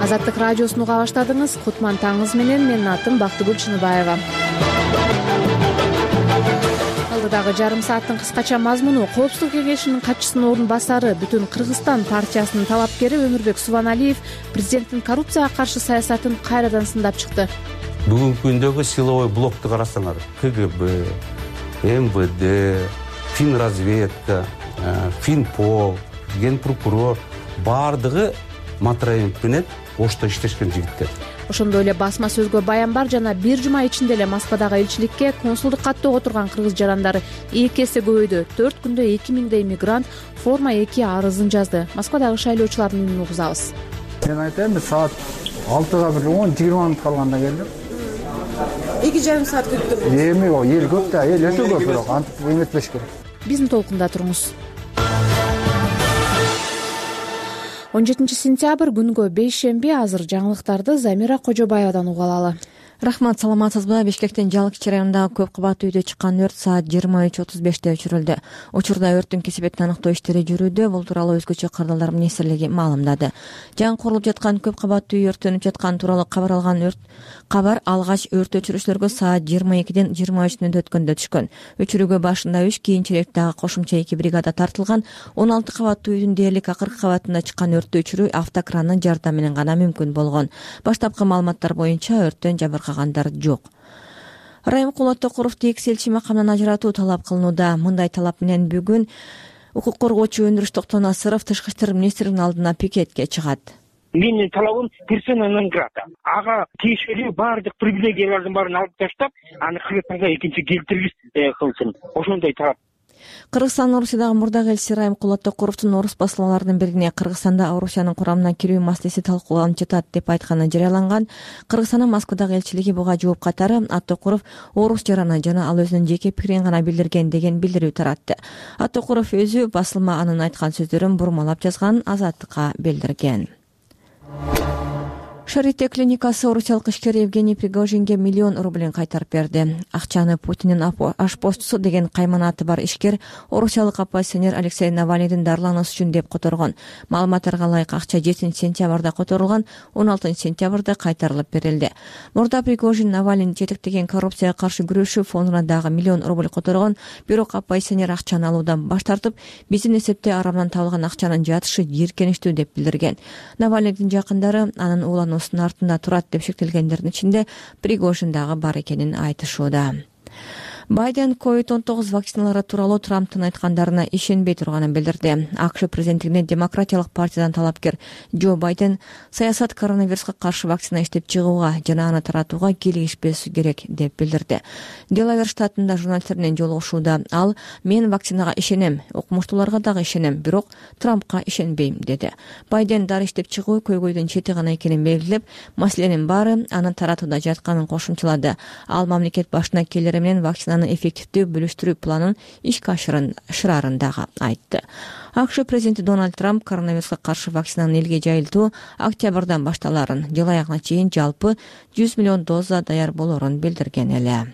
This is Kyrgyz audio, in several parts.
Азаттык радиосун уга баштадыңыз. Кутман таңыңыз менен. Менин атым Бактыгүл Чыныбаева. Алдыдагы жарым сааттын кыскача мазмуну: Коопсуздук кеңешинин катчысынын орун басары, Бүтүн Кыргызстан партиясынын талапкери Өмүрбек Субаналиев президенттин коррупцияга каршы саясатын кайрадан сындап чыкты. Бүгүнкү күндөгү силовой блокту карасаңар, КГБ, МВД, Финразведка, Финпол, Генпрокурор баардыгы матраимов менен ошто иштешкен жигиттер. Ошондой эле басма сөзгө баян бар жана бир жума ичинде эле Москвадагы элчиликке консулдук каттоого турган кыргыз жарандары 2 эсе көбөйдү. 4 күндө 2000дей мигрант форма 2 арызын жазды. Москвадагы шайлоочулардын үнүн угузабыз. Мен айтайм, саат 6-га бир 10-20 мүнөт калганда келдим. 2,5 саат күттүм. Эми эл көп да, эл өтө көп, бирок антип эметпеш керек. Биздин толкунда туруңуз. 17 сентябрь күнгө бейшемби. Азыр жаңылыктарды Замира Кожобаевадан уга алалы. Рахмат, саламатсызбы? Бишкектин Жалыкчы районундагы көп кабаттуу үйдө чыккан өрт саат 23:35 өчүрүлдү. Учурда өрттүн кесепетин аныктоо иштери жүрүүдө. Бул тууралуу өзгөчө кардалдар министрлиги маалымдады. Жаңы курулуп жаткан көп кабаттуу үй өрттөнүп жатканы тууралуу кабар алгач өрт өчүрүүчүлөргө саат 22-ден 23 өткөндө түшкөн. Өчүрүүгө башында 3, кийинчерээк дагы кошумча 2 бригада тартылган. 16 кабаттуу үйдүн дээрлик акыркы кабатында чыккан өрттү өчүрүү автокранын жардамы менен гана мүмкүн болгон. Баштапкы маалыматтар боюнча өрттөн жабыркагандар жок. Райымкул Аттокуров тегиз элчи макамынан ажыратуу талап кылынууда. Мындай талап менен бүгүн укук коргоочу Өндүрүш Токтонасыров Тышкы иштер министринин алдына пикетке чыгат. Менин талабым персона нон грата. Ага тиешелүү баардык привилегиялардын баарын алып таштап, аны кыргызстанга экинчи келтиргиз кылсын. Ошондой талап. Кыргызстан Орусиядагы мурдагы элчиси Райымкул Аттокуровдун орус басылмаларынын бирине Кыргызстанда Орусиянын курамына кирүү маселеси талкууланып жатат деп айтканы жарыяланган. Кыргызстандын Москвадагы элчилиги буга жооп катары Аттокуров орус жараны жана ал өзүнүн жеке пикирин гана билдирген деген билдирүү таратты. Аттокуров өзү басылма анын айткан сөздөрүн бурмалап жазганын Азаттыкка билдирген. Шарите клиникасы орусиялык ишкер Евгений Пригожинге 1 миллион рублин кайтарып берди. Акчаны Путиндин ашпозчусу деген кайманаты бар ишкер орусиялык оппозиционер Алексей Навальныйдын дарылануусу үчүн деп которгон. Маалыматтарга ылайык акча 7 сентябрда которулган, 16 сентябрда кайтарылып берилди. Мурда Пригожин Навальныйны жетектеген коррупцияга каршы күрөшүү фондуна дагы 1 миллион рубль которгон, бирок оппозиционер акчаны алуудан баш тартып, биздин эсепте арамдан табылган акчанын жатышы жийиркеништүү деп билдирген. Навальныйдын жакындары анын уулануусунун артында турат деп шектелгендердин ичинде Пригожин дагы бар экенин айтышууда. Байден COVID-19 вакциналары тууралуу Трамптын айткандарына ишенбей турганын билдирди. АКШ президенттигине демократиялык партиядан талапкер Джо Байден саясат коронавируска каршы вакцина иштеп чыгууга жана аны таратууга кийлигишпеси керек деп билдирди. Делавер штатында журналисттер менен жолугушууда ал: "Мен вакцинага ишенем, окумуштууларга дагы ишенем, бирок Трампка ишенбейм" деди. Байден дары иштеп чыгуу көйгөйдүн чети гана экенин белгилеп, маселенин баары аны таратууда жатканын кошумчалады. Ал мамлекет башына келери менен вакцина эффективдүү бөлүштүрүү планын ишке ашырарын дагы айтты. АКШ президенти Дональд Трамп коронавируска каршы вакцинанын элге жайылтуу октябрдан башталарын, жыл аягына чейин жалпы 100 миллион доза даяр болорун билдирген эле.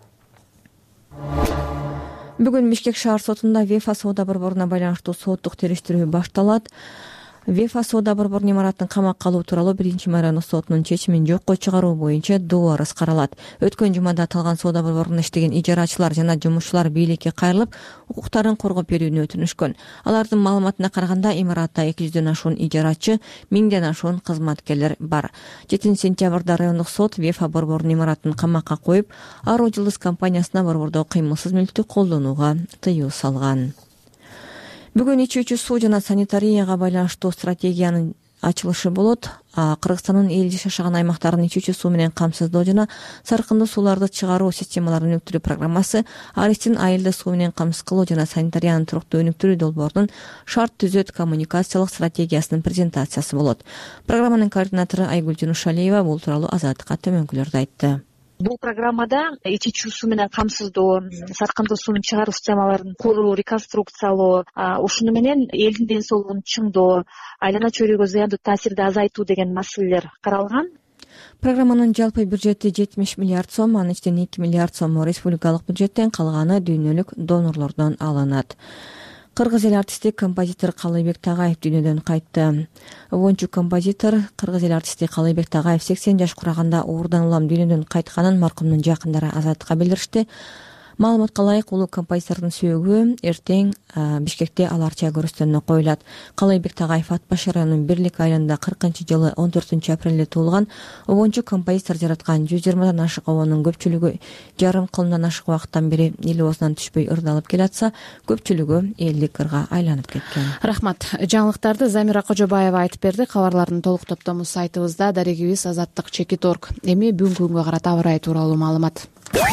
Бүгүн Бишкек шаар сотунда ВЕФА соода борборуна байланыштуу соттук териштирүү башталат. ВЕФА соода борборунун имаратын камакка алуу тууралуу 1-май райондук сотунун чечимин жокко чыгаруу боюнча доо арыз каралат. Өткөн жумада аталган соода борборунда иштеген ижарачылар жана жумушчулар бийликке кайрылып, укуктарын коргоп берүүнү өтүнүшкөн. Алардын маалыматына караганда, имаратта 200дөн ашуун ижарачы, 1000ден ашуун кызматкерлер бар. 7 сентябрда райондук сот ВЕФА борборунун имаратын камакка коюп, Аруу Жылдыз компаниясына борбордо кыймылсыз мүлктү колдонууга тыюу салган. Бүгүн ичүүчү суу жана санитарияга байланыштуу стратегиянын ачылышы болот. Кыргызстандын эл жашаган аймактарын ичүүчү суу менен камсыздоо жана саркындуу сууларды чыгаруу системаларын өнүктүрүү программасы Аристин айылды суу менен камсыз кылуу жана санитариянын туруктуу өнүктүрүү долбоорунун шарт түзөт коммуникациялык стратегиясынын презентациясы болот. Программанын координатору Айгүл Жунушалиева бул тууралуу Азаттыкка төмөнкүлөрдү айтты. Бул программада ичүүчү суу менен камсыздоо, саркындуу суунун чыгаруу системаларын куруу, реконструкциялоо, ушуну менен элдин ден соолугун чыңдоо, айлана чөйрөгө зыяндуу таасирди азайтуу деген маселелер каралган. Программанын жалпы бюджети 70 миллиард сом, анын ичинен 2 миллиард сом республикалык бюджеттен, калганы дүйнөлүк донорлордон алынат. Кыргыз эл артисти композитор Калыйбек Тагаев дүйнөдөн кайтты. Обончу композитор кыргыз эл артисти Калыйбек Тагаев 80 жаш кураганда оорудан улам дүйнөдөн кайтканын маркумдун жакындары Азаттыкка билдиришти. Маалыматка ылайык улуу композитордун сөөгү эртең Бишкекте Ал Арча көрүстөнүнө коюлат. Калыйбек Тагаев Ат Баш районунун Бирлик айылында 40-жылы 14-апрелде туулган. Обончу композитор жараткан 120 ашык обонун көпчүлүгү жарым кылымдан ашык убакыттан бери эл оозунан түшпөй ырдалып келатса, көпчүлүгү элдик ырга айланып кеткен. Рахмат. Жаңылыктарды Замира Кожобаева айтып берди. Кабарлардын толук топтому сайтыбызда, дарегибиз azattik.org. Эми бүгүнкү күнгө карата аба ырайы тууралуу маалымат.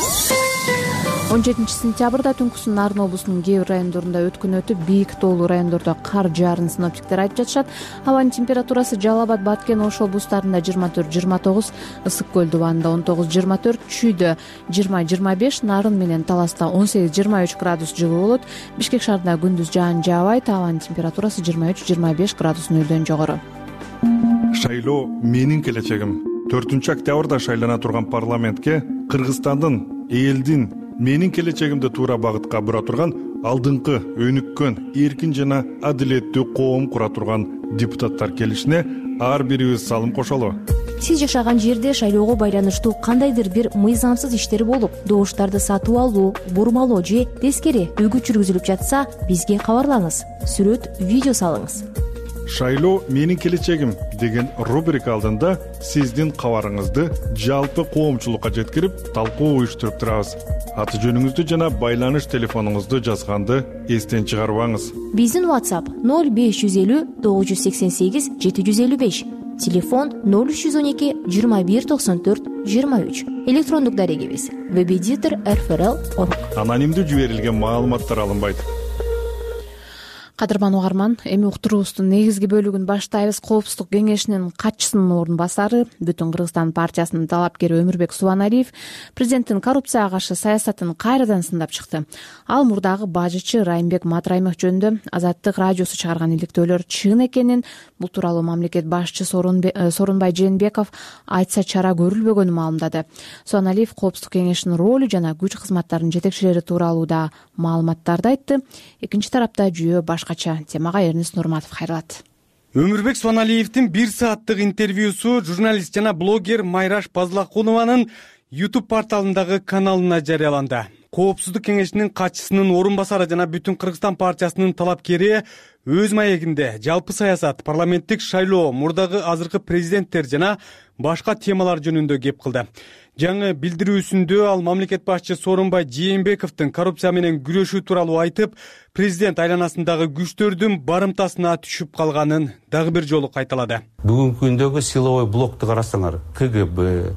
17 сентябрда түнкүсүн Нарын облусунун кээ бир райондорунда өткөн өтүп, бийик тоолуу райондордо кар жаарын синоптиктер айтып жатышат. Абанын температурасы Жалал Абад, Баткен, Ош облустарында 24-29, Ысык Көл дубанында 19-24, Чүйдө 20-25, Нарын менен Таласта 18-23 градус жылуу болот. Бишкек шаарында күндүз жаан жаабайт, абанын температурасы 23-25 градус нөлдөн жогору. Шайлоо менин келечегим. 4-октябрда шайлана турган парламентке Кыргызстандын, элдин менин келечегимди туура багытка бура турган алдыңкы өнүккөн, эркин жана адилеттүү коом кура турган депутаттар келишине ар бирибиз салым кошолу. Сиз жашаган жерде шайлоого байланыштуу кандайдыр бир мыйзамсыз иштер болуп, добуштарды сатып алуу, бурмалоо же тескери үгүт жүргүзүлүп жатса, бизге кабарлаңыз. Сүрөт, видео салыңыз. Шайлоо менин келечегим деген рубрика алдында сиздин кабарыңызды жалпы коомчулукка жеткирип, талкуу уюштуруп турабыз. Аты жөнүңүздү жана байланыш телефонуңузду жазганды эстен чыгарбаңыз. Биздин WhatsApp 0550 988 755, телефон 0312 21 94 23. Электрондук дарегибиз webeditor@rfrl.org. Анонимдүү жиберилген маалыматтар алынбайт. Кадырман угарман, эми уктуруубуздун негизги бөлүгүн баштайбыз. Коопсуздук кеңешинин катчысынын орун басары, Бүтүн Кыргызстан партиясынын талапкери Өмүрбек Субаналиев президенттин коррупцияга каршы саясатын кайрадан сындап чыкты. Ал мурдагы бажычы Райымбек Матраимов жөнүндө Азаттык радиосу чыгарган иликтөөлөр чын экенин, бул тууралуу мамлекет башчысы Сооронбай Жээнбеков айтса чара көрүлбөгөнүн маалымдады. Субаналиев коопсуздук кеңешинин ролу жана күч кызматтарынын жетекчилери тууралуу да маалыматтарды айтты. Экинчи тарапта жүйө башкача. Темага Эрнис Нурматов кайрылат. Өмүрбек Субаналиевдин 1 сааттык интервьюсу журналист жана блогер Майраш Базлакунованын YouTube порталындагы каналына жарыяланды. Коопсуздук кеңешинин катчысынын орун басары жана Бүтүн Кыргызстан партиясынын талапкери өз маегинде жалпы саясат, парламенттик шайлоо, мурдагы азыркы президенттер жана башка темалар жөнүндө кеп кылды. Жаңы билдирүүсүндө ал мамлекет башчысы Сооронбай Жээнбековдун коррупция менен күрөшүү тууралуу айтып, президент айланасындагы күчтөрдүн барымтасына түшүп калганын дагы бир жолу кайталады. Бүгүнкү күндөгү силовой блокту карасаңар, КГБ,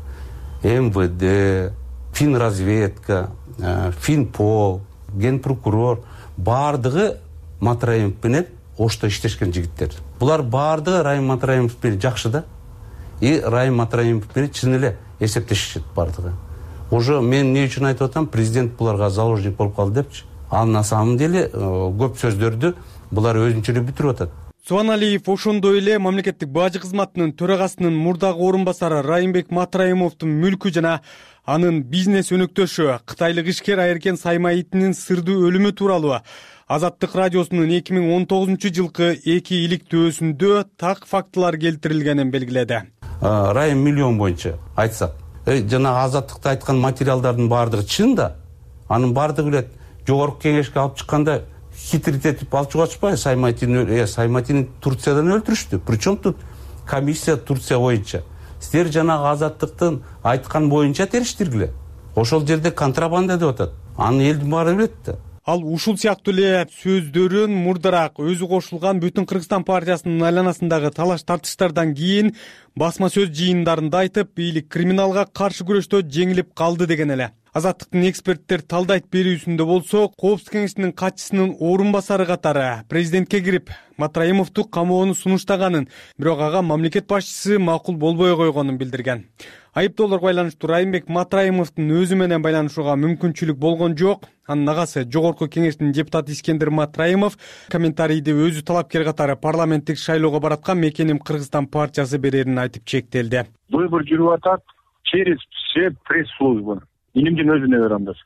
МВД, Финразведка, Финпол, Генпрокурор баардыгы Матраимов менен Ошто иштешкен жигиттер. Булар баардыгы Райым Матраимов менен жакшы да. И Райым Матраимов менен чын эле эсептешишет баардыгы. Уже мен эмне үчүн айтып атам, президент буларга заложник болуп калды депчи. Ал на самом деле көп сөздөрдү булар өзүнчө эле бүтүрүп атат. Субаналиев ошондой эле мамлекеттик бажы кызматынын төрагасынын мурдагы орун басары Райымбек Матраимовдун мүлкү жана анын бизнес өнөктөшү кытайлык ишкер Айыркен Саймаитинин сырдуу өлүмү тууралуу Азаттык радиосунун 2019-жылкы 2 иликтөөсүндө так фактылар келтирилгенин белгиледи. Райым миллион боюнча айтсак, жана Азаттыкта айткан материалдардын баардыгы чын да, анын баардыгы билет. Жогорку кеңешке алып чыкканда хитрит этип алып чыгып атышпайбы? Сайматини Турциядан өлтүрүштү. Причем тут комиссия Турция боюнча. Силер жанагы Азаттыктын айткан боюнча териштиргиле. Ошол жерде контрабанда деп атат. Аны элдин баары билет да. Ал ушул сыяктуу эле сөздөрүн мурдараак өзү кошулган Бүтүн Кыргызстан партиясынын айланасындагы талаш тартыштардан кийин басма сөз жыйындарында айтып, бийлик криминалга каршы күрөштө жеңилип калды деген эле. Азаттыктын эксперттер талдайт берүүсүндө болсо, коопсуздук кеңешинин катчысынын орун басары катары президентке кирип Матраимовду камоону сунуштаганын, бирок ага мамлекет башчысы макул болбой койгонун билдирген. Айыптоолорго байланыштуу Райымбек Матраимовдун өзү менен байланышууга мүмкүнчүлүк болгон жок. Анын агасы жогорку кеңештин депутаты Искендер Матраимов комментарийди өзү талапкер катары парламенттик шайлоого бараткан Мекеним Кыргызстан партиясы берерин айтып чектелди. Выбор жүрүп атат через все пресс-службы. Илимдин өзүнө берем да.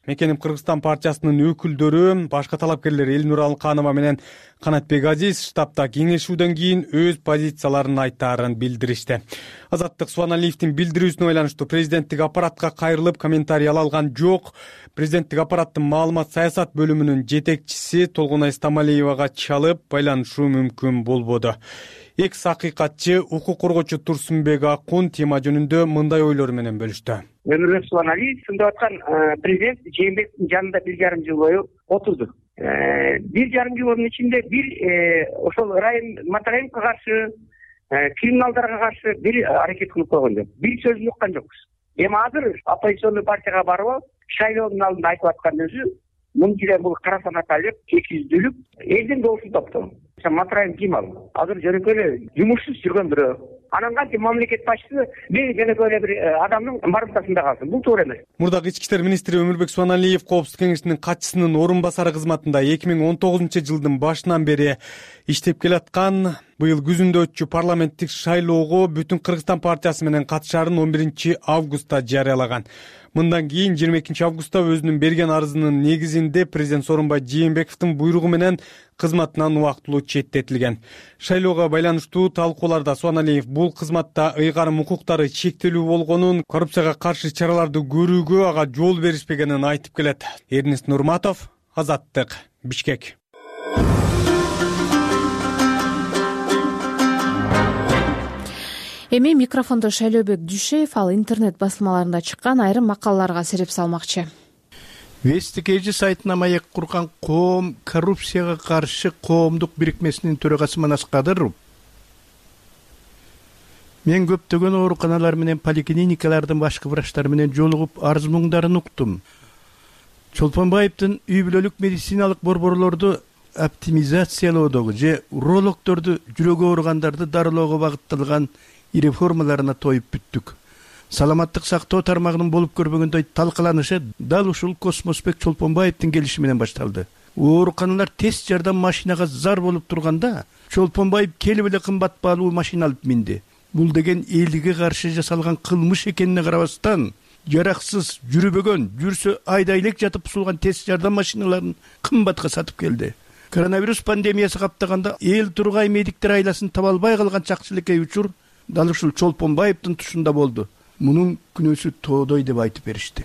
Мекеним Кыргызстан партиясынын өкүлдөрү, башка талапкерлер Элнур Алканова менен Канатбек Азиз штабта кеңешүүдөн кийин өз позицияларын айтаарын билдиришти. Азаттык Суаналиевдин билдирүүсүнө байланыштуу президенттик аппаратка кайрылып комментарий ала алган жок. Президенттик аппараттын маалымат саясат бөлүмүнүн жетекчиси Толгонай Стамалиевага чалып байланышуу мүмкүн болбоду. Экс акыйкатчы укук коргоочу Турсунбек Акун тема жөнүндө мындай ойлору менен бөлүштү. Өмүрбек Суаналиев сында аткан президент Жээнбектин жанында 1,5 жыл бою отурду. 1,5 жылдын ичинде бир ошол Матраимовго каршы, криминалдарга каршы бир аракет кылып койгон жок. Бир сөзүн уккан жокпуз. Эми азыр оппозиционный партияга барып, шайлоонун алдында айтып аткан өзү, мун жерден бул кара санат алып, 200-дүүлүк элдин доосун топтоо. Матраим ким ал? Азыр жөнөкөй эле жумушсуз жүргөн бирөө. Анан кантип мамлекет башчысы жөнөкөй эле бир адамдын барымтасында калсын? Бул туура эмес. Мурдагы ички иштер министри Өмүрбек Суаналиев Коопсуздук кеңешинин катчысынын орун басары кызматында 2019-жылдын башынан бери иштеп келаткан. Быйыл күзүндө өтчү парламенттик шайлоого Бүтүн Кыргызстан партиясы менен катышаарын 11-августта жарыялаган. Мындан кийин 22-августта өзүнүн берген арызынын негизинде президент Сооронбай Жээнбековдун буйругу менен кызматынан убактылуу четтетилген. Шайлоого байланыштуу талкууларда Суаналиев бул кызматта ыйгарым укуктары чектелүү болгонун, коррупцияга каршы чараларды көрүүгө ага жол беришпегенин айтып келет. Эрнест Нурматов, Азаттык, Бишкек. Эми микрофондо Шайлообек Дүйшеев, ал интернет басылмаларында чыккан айрым макалаларга сереп салмакчы. Вестик эжи сайтына маек курган коом коррупцияга каршы коомдук бирикмесинин төрагасы Манас Кадыров мен көптөгөн ооруканалар менен поликлиникалардын башкы врачтары менен жолугуп арыз муңдарын уктум. Чолпонбаевдин үй бүлөлүк медициналык борборлорду оптимизациялоодогу же урологдорду жүрөгү ооругандарды дарылоого багытталган реформаларына тоюп бүттүк. Саламаттык сактоо тармагынын болуп көрбөгөндөй талкаланышы дал ушул Космосбек Чолпонбаевдин келиши менен башталды. Ооруканалар тез жардам машинага зар болуп турганда, Чолпонбаев келип эле кымбат баалуу машина алып минди. Бул деген элге каршы жасалган кылмыш экенине карабастан, жараксыз, жүрбөгөн, жүрсө айдай элек жатып бузулган тез жардам машиналарын кымбатка сатып келди. Коронавирус пандемиясы каптаганда эл тургай медиктер айласын таба албай калган чакчылекей учур дал ушул Чолпонбаевдин тушунда болду. Мунун күнөөсү тоодой деп айтып беришти.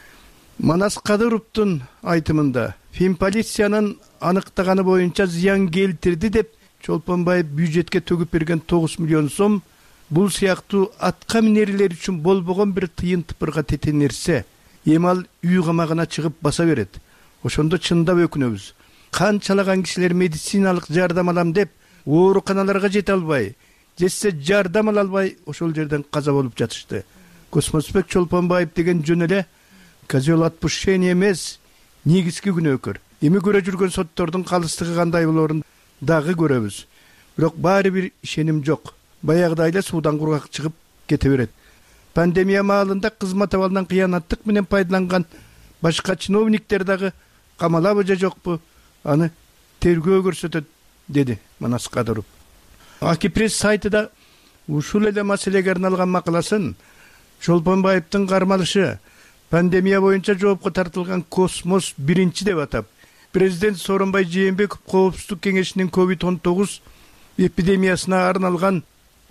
Манас Кадыровдун айтымында Финполициянын аныктаганы боюнча зыян келтирди деп Чолпонбаев бюджетке төгүп берген 9 миллион сом бул сыяктуу атка минерлер үчүн болбогон бир тыйын тыпырга тетенерсе, эми ал үй камагына чыгып баса берет. Ошондо чындап өкүнөбүз. Канчалаган кишилер медициналык жардам алам деп ооруканаларга жете албай, жетсе жардам ала албай ошол жерден каза болуп жатышты. Космосбек Чолпонбаев деген жөн эле козел отпущения эмес, негизги күнөөкөр. Эми көрө жүргөн соттордун калыстыгы кандай болорун дагы көрөбүз. Бирок баары бир ишеним жок. Баягыдай эле суудан кургак чыгып кете берет. Пандемия маалында кызмат абалынан кыянаттык менен пайдаланган башка чиновниктер дагы камалабы же жокпу? Аны тергөө көрсөтөт, деди Манас Кадыров. Акипресс сайтыда ушул эле маселеге арналган макаласын Чолпонбаевдин кармалышы пандемия боюнча жоопко тартылган Космос 1 деп атап, президент Сооронбай Жээнбеков Коопсуздук кеңешинин COVID-19 эпидемиясына арналган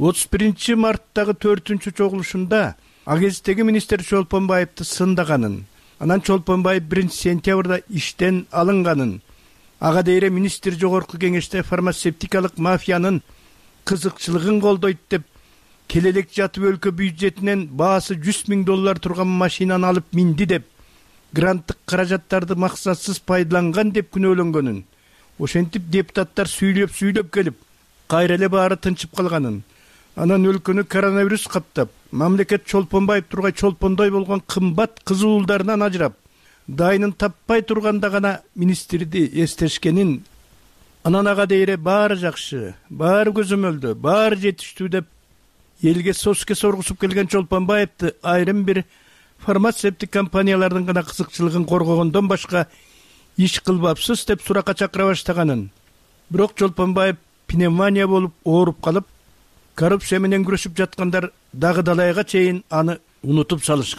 31 марттагы 4-чү чогулушунда агенттиги министр Чолпонбаевди сындаганын, анан Чолпонбаев 1 сентябрда иштен алынганын, ага дейре министр жогорку кеңеште фармацевтикалык мафиянын кызыкчылыгын колдойт деп келелек жатып өлкө бюджетинен баасы $100,000 турган машинаны алып минди деп гранттык каражаттарды максатсыз пайдаланган деп күнөөлөнгөнүн, ошентип депутаттар сүйлөп келип кайра эле баары тынчып калганын, анан өлкөнү коронавирус каптап, мамлекет Чолпонбаев тургай чолпондой болгон кымбат кызуулдарынан ажырап, дайынын таппай турганда гана министрди эстешкенин, анан ага дейре баары жакшы, баары көзөмөлдө, баары жетиштүү деп элге соске соргусуп келген Чолпонбаевди айрым бир фармацевтик компаниялардын гана кызыкчылыгын коргогондон башка иш кылбапсыз деп суракка чакыра баштаганын. Бирок Чолпонбаев пневмония болуп ооруп калып, коррупция менен күрөшүп жаткандар дагы далайга чейин аны унутуп салышканын.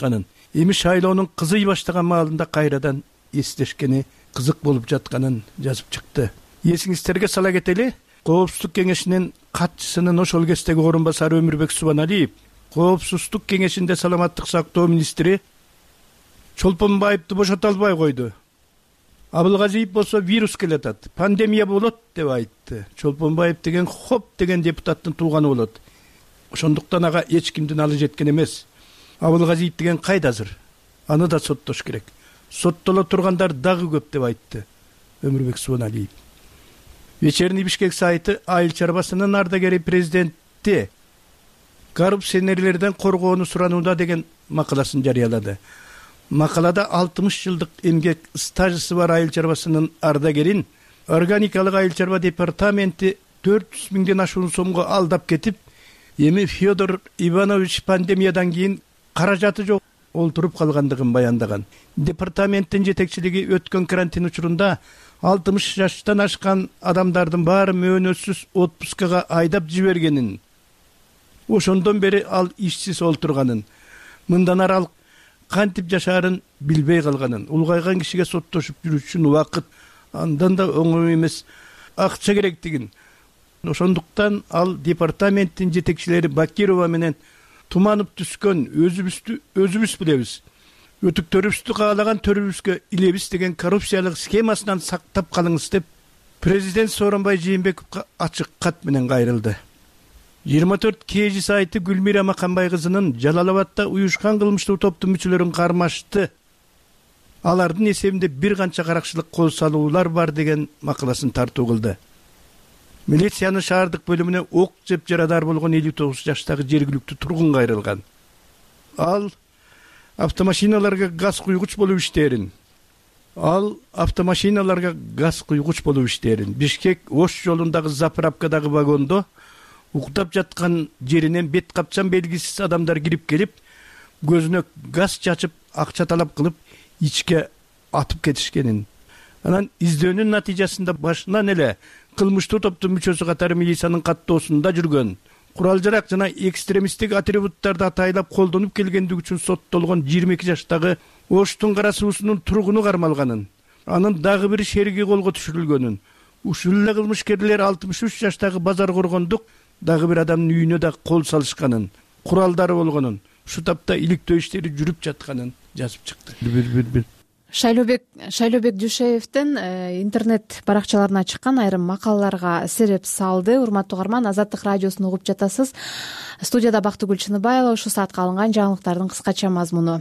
эми шайлоонун кызый баштаган маалында кайрадан эстешкени кызык болуп жатканын жазып чыкты. Эсиңиздерге сала кетели, Коопсуздук кеңешинин катчысынын ошол кездеги орун басары Өмүрбек Субаналиев Коопсуздук кеңешинде саламаттык сактоо министри Чолпонбаевди бошото албай койду. Абылгазиев болсо вирус келатат, пандемия болот деп айтты. Чолпонбаев деген хоп деген депутаттын тууганы болот. Ошондуктан ага эч кимдин алы жеткен эмес. Абылгазиев деген кайда азыр? Аны да соттош керек. Соттоло тургандар дагы көп деп айтты Өмүрбек Субаналиев. Вечерний Бишкек сайты айыл чарбасынын ардагери президентти коррупционерлерден коргоону суранууда деген макаласын жарыялады. Макалада 60 жылдык эмгек стажысы бар айыл чарбасынын ардагерин органикалык айыл чарба департаменти 400 миңден ашуун сомго алдап кетип, эми Федор Иванович пандемиядан кийин каражаты жок олтуруп калгандыгын баяндаган. Департаменттин жетекчилиги өткөн карантин учурунда 60 жаштан ашкан адамдардын баары мөөнөтсүз отпускага айдап жибергенин, ошондон бери ал ишсиз олтурганын, мындан ары ал кантип жашаарын билбей калганын, улгайган кишиге соттошуп жүрүш үчүн убакыт, андан да оңой эмес акча керектигин. Ошондуктан ал департаменттин жетекчилери Бакирова менен туманып түскөн өзүбүз билебиз. Өтүктөрүбүздү каалаган төрүбүзгө илебиз деген коррупциялык схемасынан сактап калыңыз деп президент Сооронбай Жээнбековго ачык кат менен кайрылды. 24 KG сайты Гүлмира Маканбай кызынын Жалалабадда уюшкан кылмыштуу топтун мүчөлөрүн кармашты. Алардын эсебинде бир канча каракчылык кол салуулар бар деген макаласын тартуу кылды. Милициянын шаардык бөлүмүнө ок жеп жарадар болгон 59 жаштагы жергиликтүү тургун кайрылган. Ал автомашиналарга газ куйгуч болуп иштерин. Бишкек Ош жолундагы заправкадагы вагондо уктап жаткан жеринен бет капчан белгисиз адамдар кирип келип, көзүнө газ чачып, акча талап кылып, ичке атып кетишкенин. Анан издөөнүн натыйжасында башынан эле кылмыштуу топтун мүчөсү катары милициянын каттоосунда жүргөн, курал-жарак жана экстремисттик атрибуттарды атайлап колдонуп келгендиги үчүн соттолгон 22 жаштагы Оштун Кара суусунун тургуну кармалганын, анын дагы бир шериги колго түшүрүлгөнүн, ушул эле кылмышкерлер 63 жаштагы Базар Коргондук дагы бир адамдын үйүнө да кол салышканын, куралдары болгонун, ушу тапта иликтөө иштери жүрүп жатканын жазып чыкты. Шайлообек Дүйшеевдин интернет баракчаларына чыккан айрым макалаларга сереп салды. Урматтуу угарман, Азаттык радиосун угуп жатасыз. Студияда Бактыгүл Чыныбаева. Ушул саатка алынган жаңылыктардын кыскача мазмуну.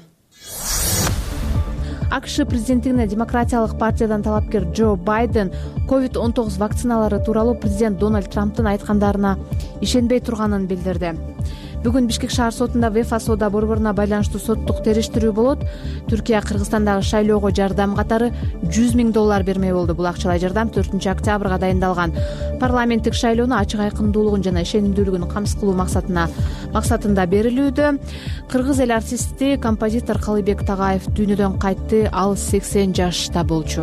АКШ президенттигине Демократиялык партиядан талапкер Джо Байден COVID-19 вакциналары тууралуу президент Дональд Трамптын айткандарына ишенбей турганын билдирди. Бүгүн Бишкек шаар сотунда ВЕФА соода борборуна байланыштуу соттук териштирүү болот. Түркия Кыргызстандагы шайлоого жардам катары $100 000 бермей болду. Бул акчалай жардам 4 октябрга дайындалган. Парламенттик шайлоону ачык айкындуулугун жана ишенимдүүлүгүн камсыз кылуу максатында берилүүдө. Кыргыз эл артисти, композитор Калыбек Тагаев дүйнөдөн кайтты. Ал 80 жашта болчу.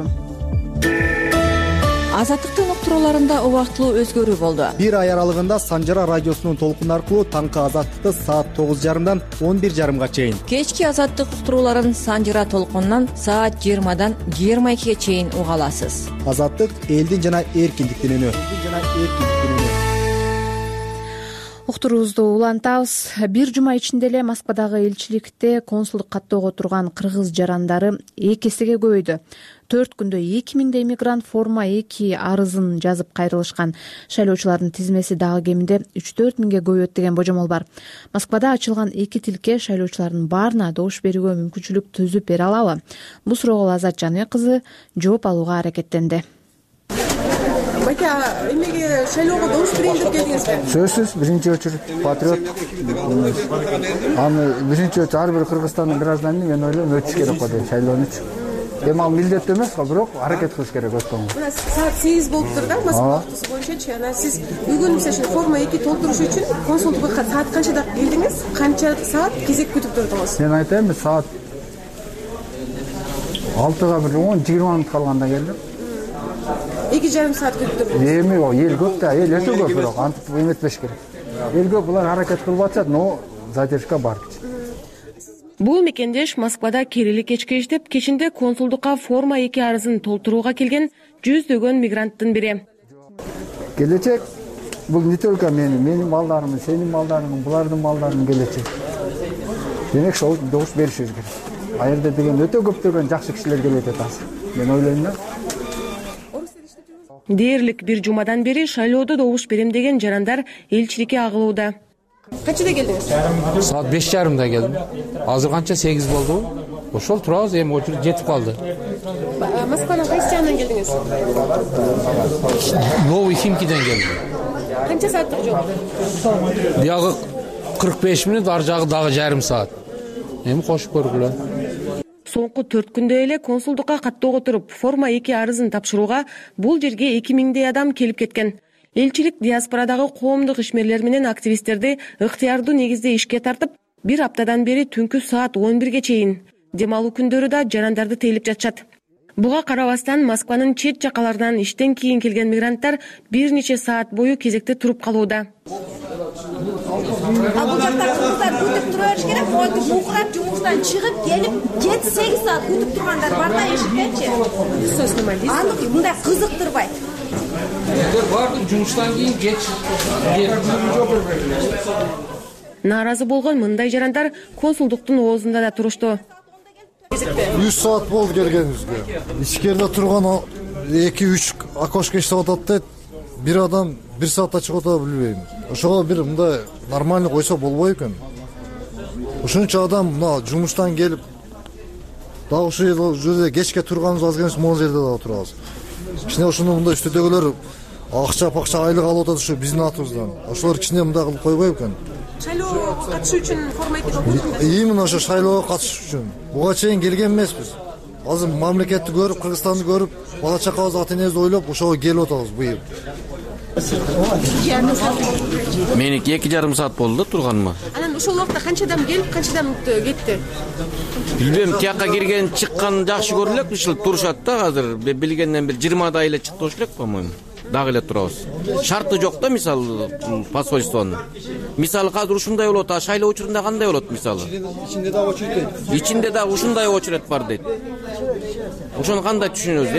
Азаттыктын уктурууларында убактылуу өзгөрүү болду. Бир ай аралыгында Санжара радиосунун толкуну аркылуу таңкы Азаттыкты саат 9:30дан 11:30 чейин, кечки Азаттык уктурууларын Санжара толкунунан саат 20дан 22 чейин уга аласыз. Азаттык элдин жана эркиндиктин үнү. Уктуруубузду улантабыз. Бир жума ичинде эле Москвадагы элчиликте консулдук каттоого турган кыргыз жарандары 2 эсеге көбөйдү. 4 күндө 2000 мигрант форма 2 арызын жазып кайрылышкан. Шайлоочулардын тизмеси дагы кеминде 3-4 миңге көбөйөт деген божомол бар. Москвада ачылган 2 тилке шайлоочулардын баарына добуш берүүгө мүмкүнчүлүк түзүп бере алабы? Бул суроого Азат Жаныбек кызы жооп алууга аракеттенди. Байке, эмеге шайлоого добуш берейин деп келдиңизби? Сөзсүз биринчи очередь патриот. Аны биринчи очередь ар бир Кыргызстандын гражданины мен ойлойм өтүш керек го дейм шайлоонучу. Эми ал милдеттүү эмес го, бирок аракет кылыш керек өткөнгө. Мына саат 8 болуптур да, Москва вактысы боюнча. Анан сиз бүгүн мисалы форма 2 толтуруш үчүн консулдукка саат канчада келдиңиз? Канча саат кезек күтүп турдуңуз? Мен айтайын, саат 6-га бир 10-20 мүнөт калганда келдим. 2,5 саат күтүп турдуңуз. Эми эл көп да, эл өтө көп, бирок антип эметпеш керек. Эл көп, булар аракет кылып атышат, но задержка бар. Бул мекендеш Москвада келели кечке иштеп, кечинде консулдукка форма 2 арызын толтурууга келген жүздөгөн мигранттын бири. Келечек бул не только менин балдарым, сенин балдарың, булардын балдарынын келечеги. Демек ошол добуш беришибиз керек. А жерде деген өтө көптөгөн жакшы кишилер келет атасы. Мен ойлойм да. Дээрлик бир жумадан бери шайлоодо добуш берем деген жарандар элчиликке агылууда. Качада келдиңиз? Saat 5:30 келдим. Азыр канча 8 болду. Ошол турабыз, эми очередь жетип калды. Москванын кайсы жагынан келдиңиз? Новый Химкиден келдим. Канча сааттык жол? Биягы 45 мүнөт, ар жагы дагы жарым саат. Эми кошуп көргүлө. Соңку 4 күндө эле консулдукка каттоого туруп, форма 2 арызын тапшырууга бул жерге 2000 адам келип кеткен. Элчилик диаспорадагы коомдук ишмерлер менен активисттерди ыктыярдуу негизде ишке тартып, бир аптадан бери түнкү саат 11ге чейин дем алуу күндөрү да жарандарды тейлеп жатышат. Буга карабастан Москванын чет жакаларынан иштен кийин келген мигранттар бир нече саат бою кезекте туруп калууда. Бул жакта кыргыздар күтүп тура бериш керек. Монтип мукурап жумуштан чыгып келип 7-8 саат күтүп тургандар бар да эшиктенчи. Сөз нема дейсиз? Аны мындай кызыктырбайт. Бардык жумуштан кийин кеч. Нааразы болгон мындай жарандар консулдуктун оозунда да турушту. 3 саат болду келгенибизге. Ичкерде турган 2-3 окошко иштеп атат дейт. Бир адам 1 саатта чыгып ата билбейм. Ошого бир мындай нормально койсо болбой экен. Ушунча адам мына жумуштан келип дагы ушул жерде кечке турганыбыз аз эмес, могул жерде дагы турабыз. Кичине ошону мындай үстөдөгүлөр акча айлык алып атат ушу биздин атыбыздан. Ошолор кичине мындай кылып койбой экен. Шайлоого катышуу үчүн форма 2 толтурдуңуз? Именно ошо шайлоого катышуу үчүн. Буга чейин келген эмеспиз. Азыр мамлекетти көрүп, Кыргызстанды көрүп, бала чакабыз, ата-энебизди ойлоп ошого келип атабыз быйыл. Меники 2,5 саат болду турганыма. Анан ошол убакта канча адам келип, канча адам кетти? Билбейм, тияка кирген, чыккан жакшы көрүлөк, ушул турушат да азыр. Билгенден бир 20 эле чыкты ошолек, по-моему. Дагы эле турабыз. Шарты жок да, мисалы, посольствонун. Мисалы, азыр ушундай болот, а шайлоо учурунда кандай болот, мисалы? Ичинде дагы очередь. Ичинде дагы ушундай очередь бар дейт. Ошону кандай түшүнөбүз?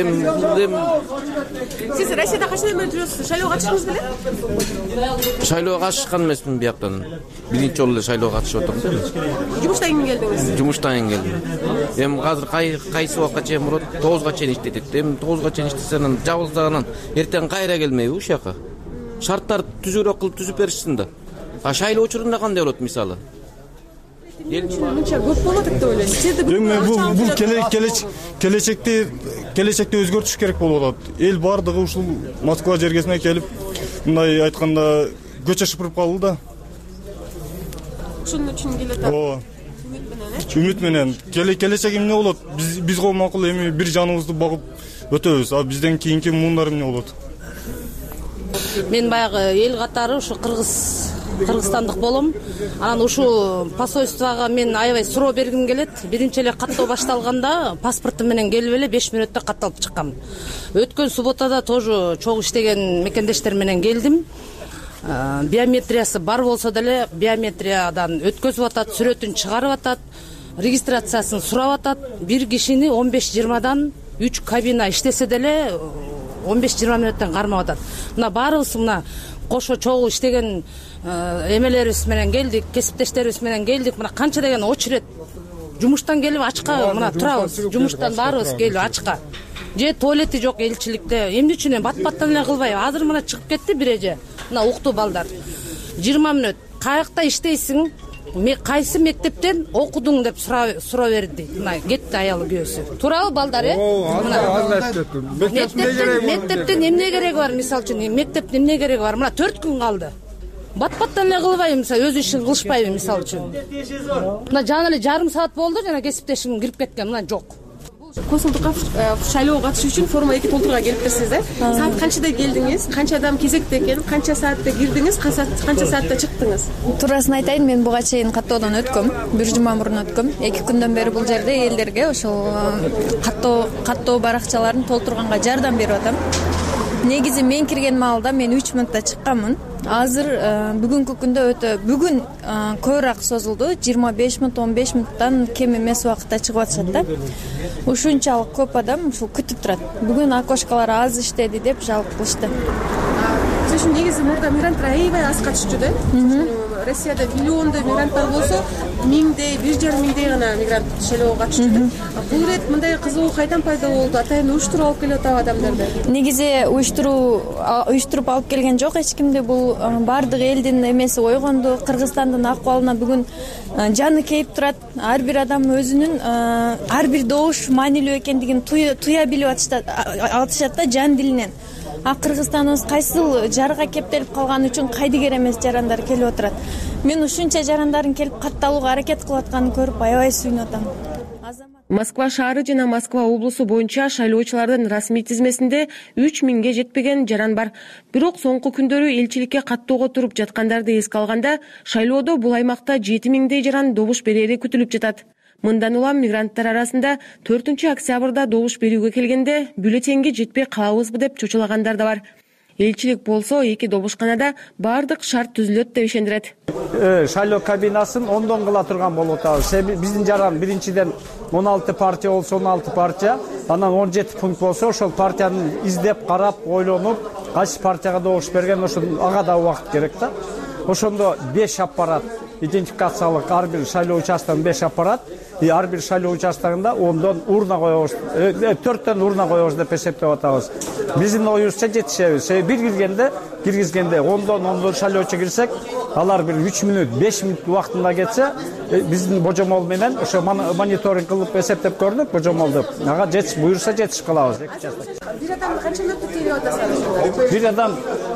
Сиз Россияда качан бери жүрөсүз? Шайлоого катышкыңыз келет? Шайлоого катышкан эмесмин бияктан. Биринчи жолу эле шайлоого катышып отурдум. Жумуштан кийин келдиңиз? Жумуштан кийин келдим. Эми азыр кайсы убакка чейин болот? 9га чейин иштетет. Эми 9га чейин иштесе анан жабылсаганан эртең кайра келмейби ушул жака? Шарттар түзүүрөөк кылып түзүп беришсин да. А шайлоо учурунда кандай болот, мисалы? Мынча көп болот деп ойлойсуз. Эми бул келечекте өзгөртүш керек болуп атат. Эл бардыгы ушул Москва жергесине келип, мындай айтканда көчө шыпырып калды да. Ушун үчүн келет атат. Ооба. Үмүт менен. Келечек эмне болот? Биз го макул эми бир жаныбызды багып өтөбүз. А бизден кийинки муундар эмне болот? Мен баягы эл катары ушу Кыргызстандык болом. Анан ушул посольствого мен аябай суроо бергим келет. Биринчи эле каттоо башталганда паспортум менен келип эле 5 мүнөттө катталып чыккам. Өткөн субботада тоже чогуу иштеген мекендештер менен келдим. Биометриясы бар болсо деле биометриядан өткөзүп атат, сүрөтүн чыгарып атат, регистрациясын сурап атат. Бир кишини 15-20дан 3 кабина иштесе деле 15-20 мүнөттөн кармап атат. Мына баарыбыз мына кошо чогуу иштеген эмелерибиз менен келдик, кесиптештерибиз менен келдик. Мына канча деген очередь. Жумуштан келип ачка мына турабыз. Жумуштан баарыбыз келип ачка. Же туалети жок элчиликте. Эмне үчүн бат-баттан эле кылбай? Азыр мына чыгып кетти бир эже. Мына уктуу балдар. 20 мүнөт. Каякта иштейсиң? Кайсы мектептен окудуң деп суроо берди. Мына кетти аялы күйөөсү. Туурабы балдар, Мектептен эмне кереги бар, мисалы үчүн, мектептин эмне кереги бар? Мына 4 күн калды. Бат-баттан эле кылбайбы, мисалы өз ишин кылышпайбы, мисалы үчүн. Мына жана эле жарым саат болду, жана кесиптешим кирип кеткен, мына жок. Консулдукка шайлоого катышуу үчүн форма 2 толтурууга келиптирсиз да? Саат канчада келдиңиз? Канча адам кезекте экен? Канча саатта кирдиңиз? Канча саатта чыктыңыз? Туурасын айтайын, мен буга чейин каттоодон өткөм. Бир жума мурун өткөм. 2 күндөн бери бул жерде элдерге ошол каттоо баракчаларын толтурганга жардам берип атам. негизи мен кирген маалда мен 3 мүнөттө чыкканмын. Азыр бүгүнкү күндө бүгүн көбүрөөк созулду. 25 мүнөт, 15 мүнөттөн кем эмес убакытта чыгып атышат да. Ушунчалык көп адам ушул күтүп турат. Бүгүн окошкалар аз иштеди деп жалпы кылышты. Сиз үчүн негизи мурда мигранттар аябай аз катышчу да. Россияда миллиондой мигранттар болсо, 1000дей, 1,5 миңдей гана мигрант шайлоого катышчу. Бул ирет мындай кызыгуу кайдан пайда болду? Атайын уюштуруп алып келип атабы адамдарды? Негизи уюштуруп алып келген жок эч кимди. Бул бардык элдин эмеси ойгонду. Кыргызстандын акыбалына бүгүн жаны кейип турат. Ар бир адам өзүнүн ар бир добуш маанилүү экендигин туя билип атышат да жан дилинен. Кыргызстаныбыз кайсыл жарга кептелип калган үчүн кайдыгер эмес жарандар келип отурат. Мен ушунча жарандардын келип катталууга аракет кылып атканын көрүп аябай сүйүнүп атам. Москва шаары жана Москва облусу боюнча шайлоочулардын расмий тизмесинде 3000ге жетпеген жаран бар. Бирок соңку күндөрү элчиликке каттоого туруп жаткандарды эске алганда, шайлоодо бул аймакта 7000дей жаран добуш берери күтүлүп жатат. Мындан улам мигранттар арасында 4-октябрда добуш берүүгө келгенде бюллетенге жетпей калабызбы деп чочулагандар да бар. Элчилик болсо эки добушканада бардык шарт түзүлөт деп ишендирет. Шайлоо кабинасын ондон кыла турган болуп атабыз. Биздин жаран биринчиден 16 партия болсо 16 партия, анан 17 пункт болсо ошол партияны издеп, карап, ойлонуп, кайсы партияга добуш берген, ошо ага да убакыт керек да. Ошондо 5 аппарат идентификациялык ар бир шайлоо участогунда 5 аппарат, ар бир шайлоо участогунда 10дон урна коебуз, 4төн урна коебуз деп эсептеп атабыз. Биздин оюбузча жетишебиз. Бир киргизгенде 10дон шайлоочу кирсек, алар бир 3 мүнөт, 5 мүнөт убактында кетсе, биздин божомол менен ошо мониторинг кылып эсептеп көрдүк, божомолду. Ага жетиш буюрса жетиш кылабыз. Бир адамды канча мүнөттө тейлеп атасыз? Бир адам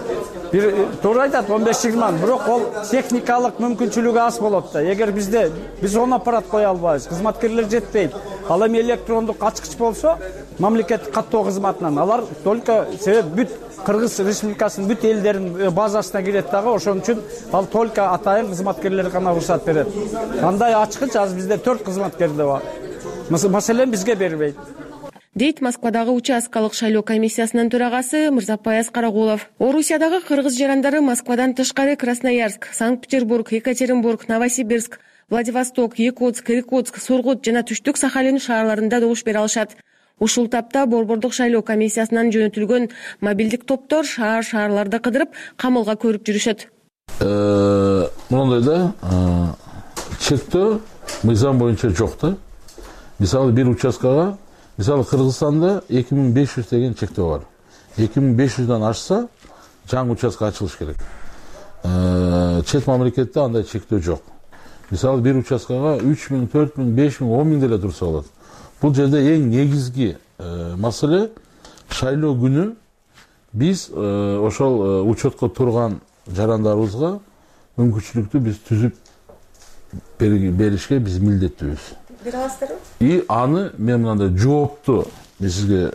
туура айтат 15-20, бирок ол техникалык мүмкүнчүлүгү аз болот да. Эгер биз 10 аппарат кое албайбыз, кызматкерлер жетпейт. Ал эми электрондук ачкыч болсо, мамлекеттик каттоо кызматынан алар только бүт Кыргыз Республикасынын бүт элдеринин базасына кирет дагы, ошон үчүн ал только атайын кызматкерлер гана уруксат берет. Андай ачкыч аз бизде 4 кызматкерде бар. Маселен бизге бербейт. Дейт Москвадагы участкалык шайлоо комиссиясынын төрагасы Мырзапаяз Карагулов. Орусиядагы кыргыз жарандары Москвадан тышкары Красноярск, Санкт-Петербург, Екатеринбург, Новосибирск, Владивосток, Якутск, Иркутск, Сургут жана Түштүк Сахалин шаарларында добуш бере алышат. Ушул тапта борбордук шайлоо комиссиясынан жөнөтүлгөн мобилдик топтор шаарларды кыдырып, камылга көрүп жүрүшөт. Мындай да, чектөө мыйзам боюнча жок да. Мисалы бир участкага, мисалы Кыргызстанда 2500 деген чектөө бар. 2500дан ашса жаңы участка ачылыш керек. Чет мамлекетте андай чектөө жок. Мисалы бир участкага 3000, 4000, 5000, 10000 деле турса болот. Бул жерде эң негизги маселе шайлоо күнү биз ошол учетко турган жарандарыбызга мүмкүнчүлүктү биз түзүп беришке биз милдеттүүбүз. Бере аласыздарбы? И аны мен мындай жоопту мен сизге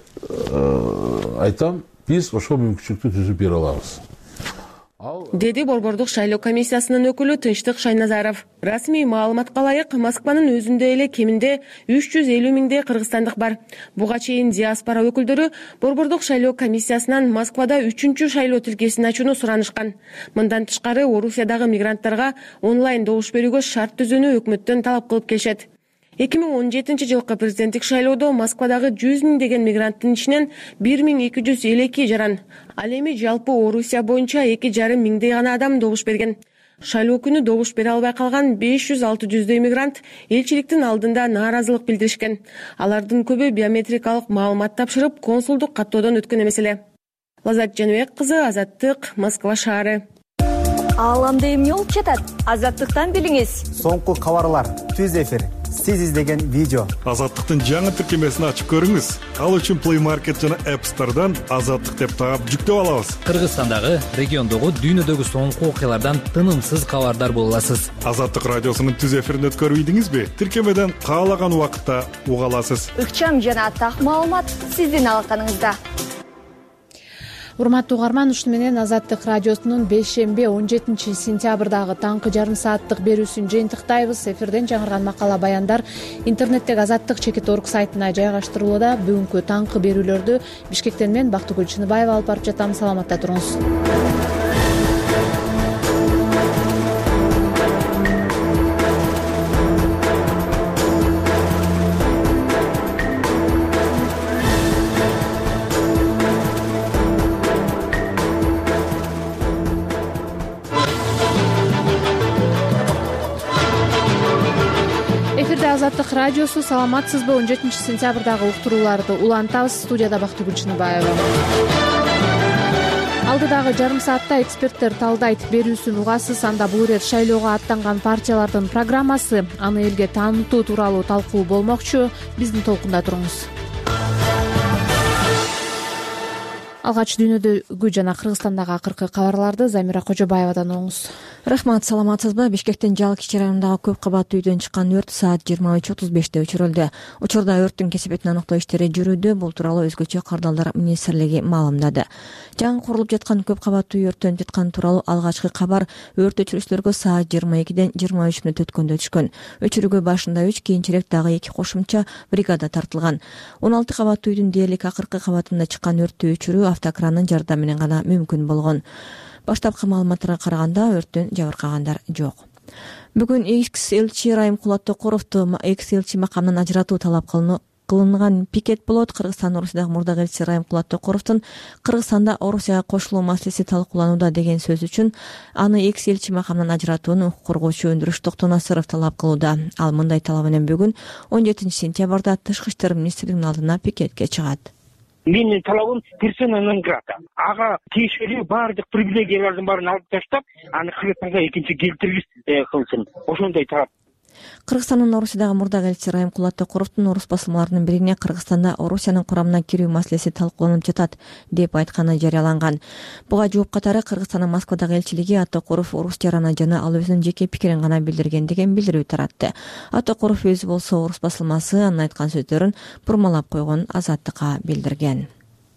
айтам, биз ошол мүмкүнчүлүктү түзүп бере алабыз. Деди борбордук шайлоо комиссиясынын өкүлү Тынчтык Шайназаров. Расмий маалыматка ылайык Москванын өзүндө эле кеминде 350 миңдей кыргызстандык бар. Буга чейин диаспора өкүлдөрү борбордук шайлоо комиссиясынан Москвада 3-чү шайлоо тилкесин ачууну суранышкан. Мындан тышкары Орусиядагы мигранттарга онлайн добуш берүүгө шарт түзүүнү өкмөттөн талап кылып келишет. 2017 жылкы президенттик шайлоодо Москвадагы 100 миң деген мигранттын ичинен 1252 жаран. Ал эми жалпы Орусия боюнча 2,5 миңдей гана адам добуш берген. Шайлоо күнү добуш бере албай калган 500-600дөй мигрант элчиликтин алдында нааразылык билдиришкен. Алардын көбү биометрикалык маалымат тапшырып, консулдук каттоодон өткөн эмес эле. Лазат Жаныбек кызы, Азаттык, Москва шаары. Ааламда эмне болуп жатат? Азаттыктан билиңиз. Соңку кабарлар, түз эфир, сиз издеген видео. Азаттыктын жаңы тиркемесин ачып көрүңүз. Ал үчүн Play Market жана App Store'дан Азаттык деп таап жүктөп алабыз. Кыргызстандагы, региондогу, дүйнөдөгү соңку окуялардан тынымсыз кабардар боло аласыз. Азаттык радиосунун түз эфирин өткөрүп ийдиңизби? Тиркемеден каалаган убакытта уга аласыз. Ыкчам жана так маалымат сиздин алаканыңызда. урматтуу угарман, ушуну менен Азаттык радиосунун бейшемби 17 сентябрдагы таңкы жарым сааттык берүүсүн жыйынтыктайбыз. Эфирден жаңырган макала баяндар интернеттеги Азаттык.org сайтына жайгаштырылууда. Бүгүнкү таңкы берүүлөрдү Бишкектен мен Бактыгүл Чыныбаева алып барып жатам. Саламатта туруңуз. Азаттык радиосу. Саламатсызбы? 17 сентябрдагы уктурууларды улантабыз. Студияда Бактыгүл Чыныбаева. Алдыдагы жарым саатта эксперттер талдайт берүүсүн угасыз. Анда бул ирет шайлоого аттанган партиялардын программасы, аны элге таанытуу тууралуу талкуу болмокчу. Биздин толкунда туруңуз. Алгач дүйнөдөгү жана Кыргызстандагы акыркы кабарларды Замира Кожобаевадан угуңуз. Рахмат, саламатсызбы? Бишкектин Жалык иш районундагы көп кабаттуу үйдөн чыккан өрт саат 23:35 өчүрүлдү. Учурда өрттүн кесепетин аныктоо иштери жүрүүдө. Бул тууралуу өзгөчө кардалдар министрлиги маалымдады. Жаңы курулуп жаткан көп кабаттуу үй өрттөнүп жатканы тууралуу алгачкы кабар өрт өчүрүүчүлөргө саат 22:23 өткөндө түшкөн. Өчүрүүгө башында 3, кийинчерээк дагы 2 кошумча бригада тартылган. 16 кабаттуу үйдүн дээрлик акыркы кабатында чыккан өрттү өчүрүү автокранын жардамы менен гана мүмкүн болгон. Баштапкы маалыматтарга караганда өрттөн жабыркагандар жок. Бүгүн экс-элчи Райымкулат Токуровду экс-элчи макамынан ажыратуу талап кылынган пикет болот. Кыргызстан Орусиядагы мурдагы элчиси Райымкулат Токуровдун Кыргызстанда Орусияга кошулуу маселеси талкууланууда деген сөзү үчүн аны экс-элчи макамынан ажыратууну укук коргоочу Өндүрүш Токтонасыров талап кылууда. Ал мындай талап менен бүгүн 17 сентябрда Тышкы иштер министрлигинин алдына пикетке чыгат. Менин талабым персона нон грата. Ага тиешелүү баардык привилегиялардын баарын алып таштап, аны Кыргызстанга экинчи келтиргис кылсын. Ошондой талап. Кыргызстандын Орусиядагы мурдагы элчиси Райымкулат Токуровдун орус басылмаларынын бирине Кыргызстанда Орусиянын курамына кирүү маселеси талкууланып жатат деп айтканы жарыяланган. Буга жооп катары Кыргызстандын Москвадагы элчилиги Атокуров орус жарана жана ал өзүнүн жеке пикирин гана билдирген деген билдирүү таратты. Атокуров өзү болсо орус басылмасы анын айткан сөздөрүн бурмалап койгонун Азаттыкка билдирген.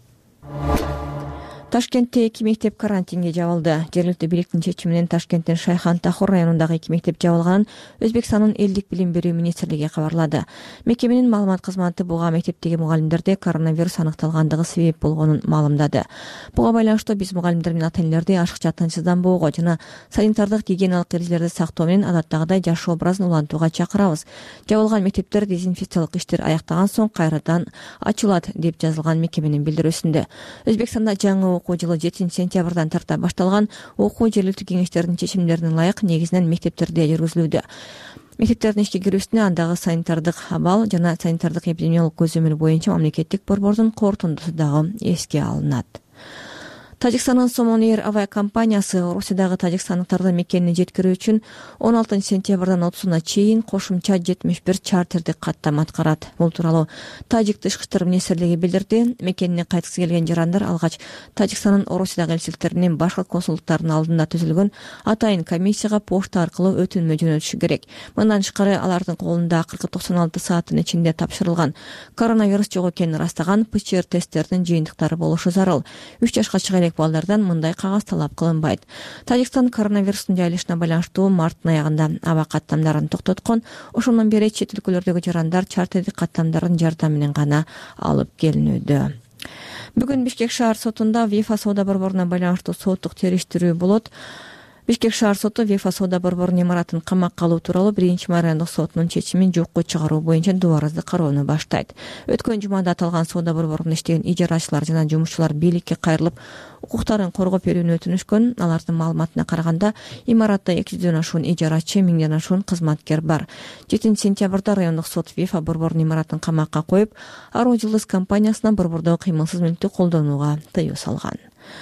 Ташкентте 2 мектеп карантинге жабылды. Жергиликтүү бийликтин чечими менен Ташкенттин Шайхан-Тахур районундагы 2 мектеп жабылганын Өзбекстандын элдик билим берүү министрлиги кабарлады. Мекеменин маалымат кызматы буга мектептеги мугалимдерде коронавирус аныкталгандыгы себеп болгонун маалымдады. Буга байланыштуу биз мугалимдер менен ата-энелерди ашыкча тынчсызданбоого жана санитардык гигиеналык эрежелерди сактоо менен адаттагыдай жашоо образын улантууга чакырабыз. Жабылган мектептер дезинфекциялык иштер аяктаган соң кайрадан ачылат деп жазылган мекеменин билдирүүсүндө. Өзбекстанда жаңы окуу жылы 7 сентябрдан тарта башталган. Окуу жергиликтүү кеңештердин чечимдерине ылайык негизинен мектептерде жүргүзүлүүдө. Мектептердин ишке кирүүсүнө андагы санитардык абал жана санитардык эпидемиологик көзөмөл боюнча мамлекеттик борбордун корутундусу дагы эске алынат. Тажикстандын Somon Air авиакомпаниясы Орусиядагы тажикстандыктарды мекенине жеткирүү үчүн 16 сентябрдан 30-на чейин кошумча 71 чартердик каттам аткарат. Бул тууралуу Тажик тышкы иштер министрлиги билдирди. Мекенине кайткысы келген жарандар алгач Тажикстандын Орусиядагы элчиликтери менен башка консулдуктардын алдында түзүлгөн атайын комиссияга почта аркылуу өтүнмө жөнөтүшү керек. Мындан тышкары алардын колунда акыркы 96 сааттын ичинде тапшырылган коронавирус жок экенин ырастаган ПЦР тесттердин жыйынтыктары болушу зарыл. 3 жашка чыга балдардан мындай кагаз талап кылынбайт. Тажикстан коронавирустун жайылышына байланыштуу марттын аягында аба каттамдарын токтоткон. Ошондон бери чет өлкөлөрдөгү жарандар чартердик каттамдардын жардамы менен гана алып келинүүдө. Бүгүн Бишкек шаар сотунда ВИФА соода борборуна байланыштуу соттук териштирүү болот. Бишкек шаар соту ВИФА соода борборунун имаратын камакка алуу тууралуу 1 райондук сотунун чечимин жокко чыгаруу боюнча дубаразды кароону баштайт. Өткөн жумада аталган соода борборунда иштеген ижарачылар жана жумушчулар бийликке кайрылып укуктарын коргоп берүүнү өтүнүшкөн. Алардын маалыматына караганда имаратта 200дөн ашуун ижарачы, 1000ден ашуун кызматкер бар. 7 сентябрда райондук сот ВИФА борборунун имаратын камакка коюп, Аруу Жылдыз компаниясына борбордогу кыймылсыз мүлктү колдонууга тыюу салган.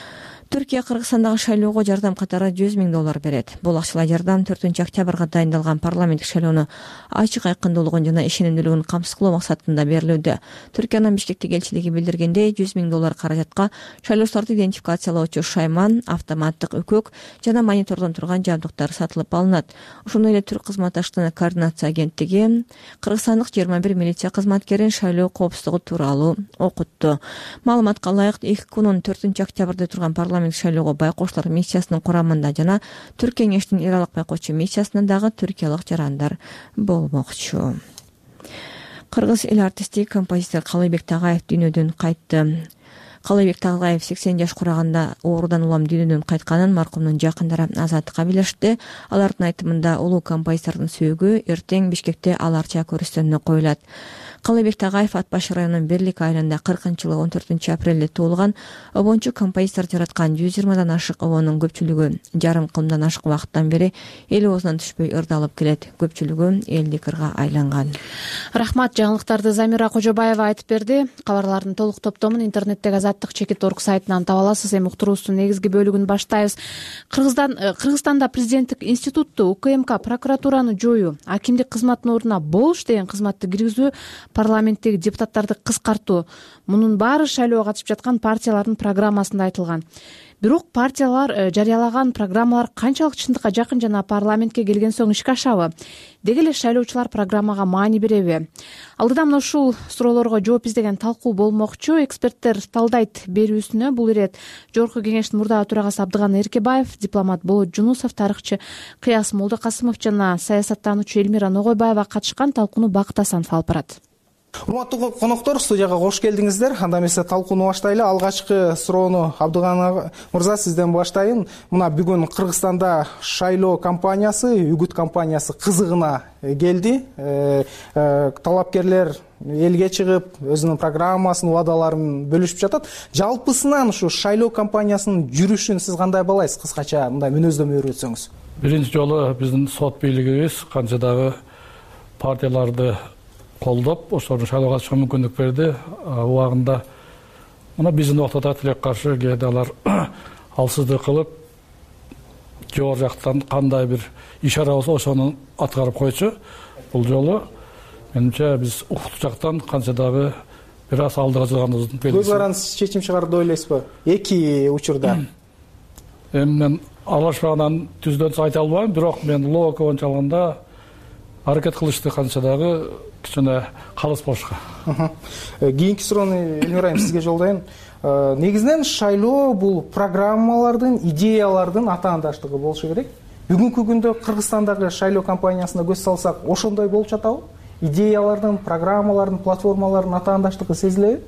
Түркия Кыргызстандагы шайлоого жардам катары $100,000 берет. Бул акчалай жардам 4 октябрга дайындалган парламенттик шайлоону ачык айкындуулугун жана ишенимдүүлүгүн камсыз кылуу максатында берилүүдө. Түркиянын Бишкектеги элчилиги билдиргендей, $100,000 каражатка шайлоочуларды идентификациялоочу шайман, автоматтык үкөк жана монитордон турган жабдыктар сатылып алынат. Ошондой эле Түрк кызматташтыгынын координация агенттиги кыргызстандык 21 милиция кызматкерин шайлоо коопсуздугу тууралуу окутту. Маалыматка ылайык, ИККУнун 4 октябрда турган парламент шайлоого байкоочулар миссиясынын курамында жана Түрк кеңештин иралык байкоочу миссиясында дагы түркиялык жарандар болмокчу. Кыргыз эл артисти, композитор Калыйбек Тагаев дүйнөдөн кайтты. Калыйбек Тагаев 80 жаш кураганда оорудан улам дүйнөдөн кайтканын маркумдун жакындары Азаттыкка билдиришти. Алардын айтымында улуу композитордун сөөгү эртең Бишкекте аларча көрүстөнүнө коюлат. Калыйбек Тагаев Ат Баш районунун Берлик айылында 40-жылы 14 апрелде туулган. Обончу композитор жараткан 120дан ашык обонун көпчүлүгү жарым кылымдан ашык убакыттан бери эл оозунан түшпөй ырдалып келет. Көпчүлүгү элдик ырга айланган. Рахмат, жаңылыктарды Замира Кожобаева айтып берди. Кабарлардын толук топтомун интернеттеги Азаттык.org сайтынан таба аласыз. Эми уктуруубуздун негизги бөлүгүн баштайбыз. Кыргызстанда президенттик институтту, УКМК, прокуратураны жоюу, акимдик кызматтын ордуна болуш деген кызматты киргизүү, парламенттеги депутаттарды кыскартуу, мунун баары шайлоого катышып жаткан партиялардын программасында айтылган. Бирок партиялар жарыялаган программалар канчалык чындыкка жакын жана парламентке келген соң ишке ашабы? Деги эле шайлоочулар программага маани береби? Алдыда мына ушул суроолорго жооп издеген талкуу болмокчу. Эксперттер талдайт берүүсүнө бул ирет Жогорку кеңештин мурдагы төрагасы Абдыган Эркебаев, дипломат Болот Жунусов, тарыхчы Кыяс Молдокасымов жана саясаттануучу Элмира Ногойбаева катышкан талкууну Бакыт Асанов алып барат. Урматтуу коноктор, студияга кош келдиңиздер. Анда эмесе талкууну баштайлы. Алгачкы суроону Абдыган мырза сизден баштайын. Мына бүгүн Кыргызстанда шайлоо кампаниясы, үгүт кампаниясы кызыгына келди. Талапкерлер элге чыгып, өзүнүн программасын, убадаларын бөлүшүп жатат. Жалпысынан ушу шайлоо кампаниясынын жүрүшүн сиз кандай баалайсыз? Кыскача мындай мүнөздөмө берип өтсөңүз. Биринчи жолу биздин сот бийлигибиз канчадагы партияларды колдоп, ошолордун шайлоого катышууга мүмкүндүк берди. Убагында мына биздин ортодо тилек каршы кээде алар алсыздык кылып, жогору жактан кандай бир ишара болсо ошону аткарып койчу. Бул жолу менимче биз укуктуу жактан канчадагы бир аз алдыга жылганыбыздын белгиси. Көз карандысыз чечим чыгарды деп ойлойсузбу? Эки учурда. Мен алышпагандан түздөн айта албайм, бирок мен логика боюнча алганда аракет кылышты канчадагы кичине калыс болушка. Кийинки суроону Элмира айым сизге жолдойм. Негизинен шайлоо бул программалардын, идеялардын атаандаштыгы болушу керек. Бүгүнкү күндө Кыргызстандагы шайлоо кампаниясына көз салсак, ошондой болуп жатабы? Идеялардын, программалардын, платформалардын атаандаштыгы сезилеби?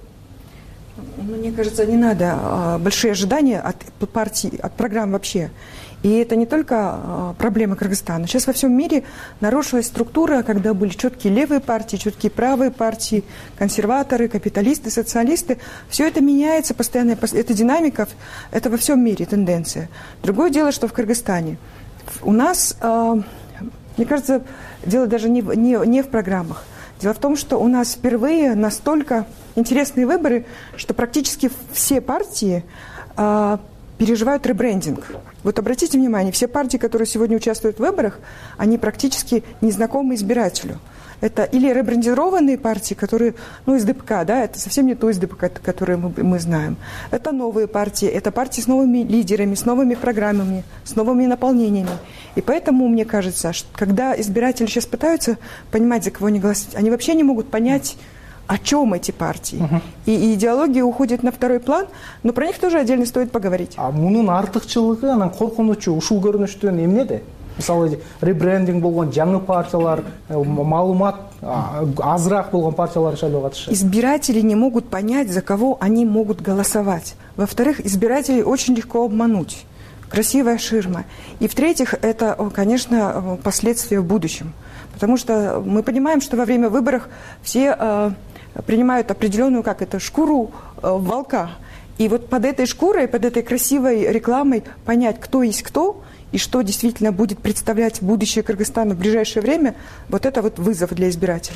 Мне кажется, не надо большие ожидания от партий, от программ вообще. И это не только проблема Кыргызстана. Сейчас во всем мире нарушилась структура, когда были четкие левые партии, четкие правые партии, консерваторы, капиталисты, социалисты. Все это меняется постоянно. Это динамика, это во всем мире тенденция. Другое дело, что в Кыргызстане. У нас, мне кажется, дело даже не в программах. Дело в том, что у нас впервые настолько интересные выборы, что практически все партии переживают ребрендинг. Вот обратите внимание, все партии, которые сегодня участвуют в выборах, они практически незнакомы избирателю. Это или ребрендированные партии, которые, из ДПК, да, это совсем не то из ДПК, которое мы знаем. Это новые партии, это партии с новыми лидерами, с новыми программами, с новыми наполнениями. И поэтому, мне кажется, что когда избиратели сейчас пытаются понимать, за кого они голосуют, они вообще не могут понять, о чем эти партии. И идеология уходит на второй план, но про них тоже отдельно стоит поговорить. А мунун артыкчылыгы, анан коркунучу ушул көрүнүштөн эмнеде? Мисалы, ребрендинг болгон жаңы партиялар, маалымат азыраак болгон партиялар шайлоого катышат. Избиратели не могут понять, за кого они могут голосовать. Во-вторых, избирателей очень легко обмануть. Красивая ширма. И в-третьих, это, конечно, последствия в будущем. Потому что мы понимаем, что во время выборов все принимают определенную, шкуру волка. И вот под этой шкурой, под этой красивой рекламой понять, кто есть кто, и что действительно будет представлять будущее Кыргызстана в ближайшее время, вот это вот вызов для избирателей.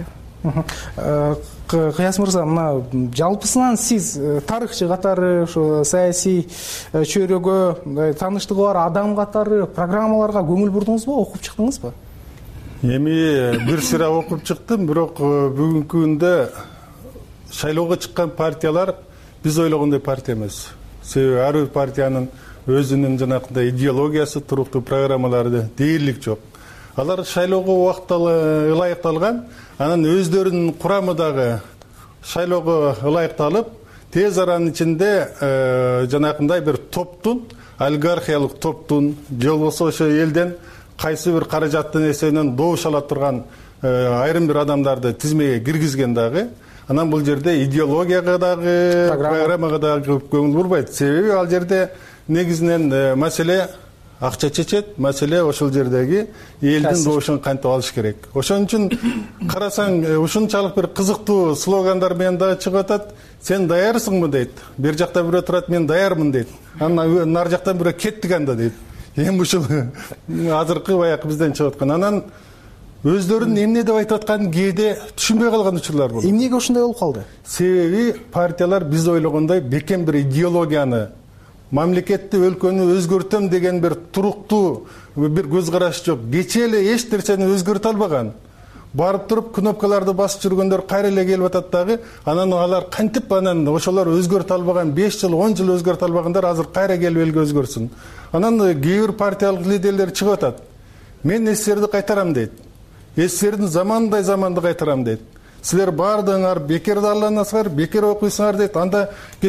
Кыяс мырза, мына жалпысынан сиз тарыхчы катары ошо саясий чөйрөгө тааныштыгы бар адам катары программаларга көңүл бурдуңузбу, окуп чыктыңызбы? Эми бир сыра окуп чыктым, бирок бүгүнкү күндө шайлоого чыккан партиялар биз ойлогондой партия эмес. Себеби ар бир партиянын өзүнүн жанакындай идеологиясы, туруктуу программалары дээрлик жок. Алар шайлоого убактылуу ылайыкталган, анан өздөрүнүн курамы дагы шайлоого ылайыкталып, тез аранын ичинде жанакындай бир топтун, олигархиялык топтун, же болбосо ошо элден кайсы бир каражаттын эсебинен добуш ала турган айрым бир адамдарды тизмеге киргизген дагы. Анан бул жерде идеологияга дагы, программага дагы көп көңүл бурбайт. Себеби ал жерде негизинен маселе акча чечет, маселе ошол жердеги элдин добушун кантип алыш керек. Ошон үчүн карасаң, ушунчалык бир кызыктуу слогандар менен дагы чыгып атат. Сен даярсыңбы дейт. Бир жакта бирөө турат, мен даярмын дейт. Анан нар жактан бирөө кеттик анда дейт. Эми ушул азыркы баягы бизден чыгып аткан. Анан өздөрүн эмне деп айтып атканын кээде түшүнбөй калган учурлар болот. Эмнеге ошондой болуп калды? Себеби партиялар биз ойлогондой бекем бир идеологияны, мамлекетти, өлкөнү өзгөртөм деген бир туруктуу бир көз караш жок. Кече эле эч нерсени өзгөртө албаган. Барып туруп кнопкаларды басып жүргөндөр кайра эле келип атат дагы. Анан алар кантип анан ошолор өзгөртө албаган, 5 жыл, 10 жыл өзгөртө албагандар азыр кайра келип элге өзгөрсүн. Анан кээ бир партиялык лидерлер чыгып атат. Мен эстерди кайтарам дейт. Эстердин заманды кайтарам дейт. Силер бардыңар бекер даарланасыңар, бекер окуйсуңар дейт. Анда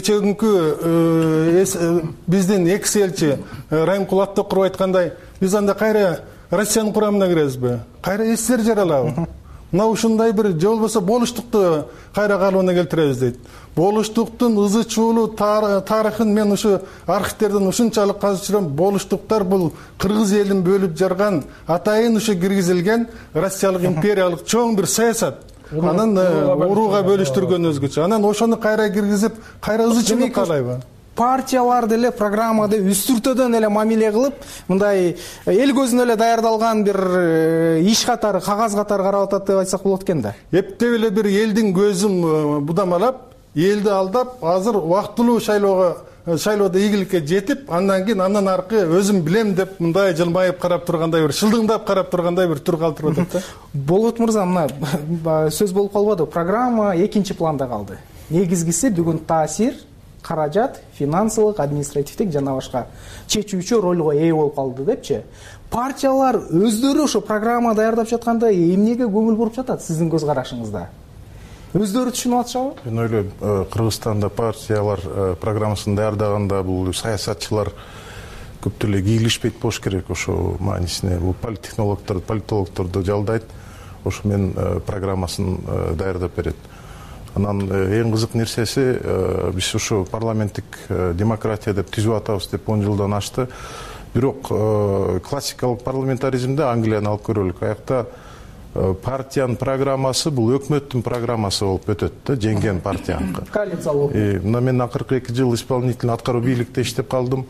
кечеүнкү биздин экс элчи Райымкул Аттокуров айткандай, биз анда кайра Россиянын курамына киребизби? Кайра эстер жаралабы? Мына ушундай бир же болбосо болуштукту кайра калыбына келтиребиз дейт. Болуштуктун ызы чуулуу тарыхын мен ушу архивтерден ушунчалык казып жүрөм. Болуштуктар бул кыргыз элин бөлүп жарган, атайын ушу киргизилген Россиялык империялык чоң бир саясат. Анан урууга бөлүштүргөн өзгөчө. Анан ошону кайра киргизип, кайра ызы чуулуу каалайбы? Партиялар деле программада үстүртөдөн эле мамиле кылып, мындай эл көзүнө эле даярдалган бир иш катары, кагаз катары карап атат деп айтсак болот экен да. Эптеп эле бир элдин көзүн будамалап, элди алдап, азыр убактылуу шайлоодо ийгиликке жетип, андан кийин андан аркы өзүм билем деп мындай жылмайып карап тургандай бир, шылдыңдап карап тургандай бир тур калтырып атат да. Болот мырза, мына сөз болуп калбады. Программа экинчи планда калды. Негизгиси бүгүн таасир, каражат, финансылык, административдик жана башка чечүүчү ролго ээ болуп калды депчи. Партиялар өздөрү ошо программа даярдап жатканда эмнеге көңүл буруп жатат сиздин көз карашыңызда? Өздөрү түшүнүп атышабы? Мен ойлойм, Кыргызстанда партиялар программасын даярдаганда бул саясатчылар көп деле кийлишпейт болуш керек. Ошо маанисине бул политологдорду жалдайт. Ошо мен программасын даярдап берет. Анан эң кызык нерсеси, биз ушу парламенттик демократия деп түзүп атабыз деп 10 жылдан ашты. Бирок классикалык парламентаризмде Англияны алып көрөлүк. Аякта партиянын программасы бул өкмөттүн программасы болуп өтөт да, жеңген партияныкы. Коалициялык. Мына мен акыркы 2 жыл исполнительный аткаруу бийликте иштеп калдым.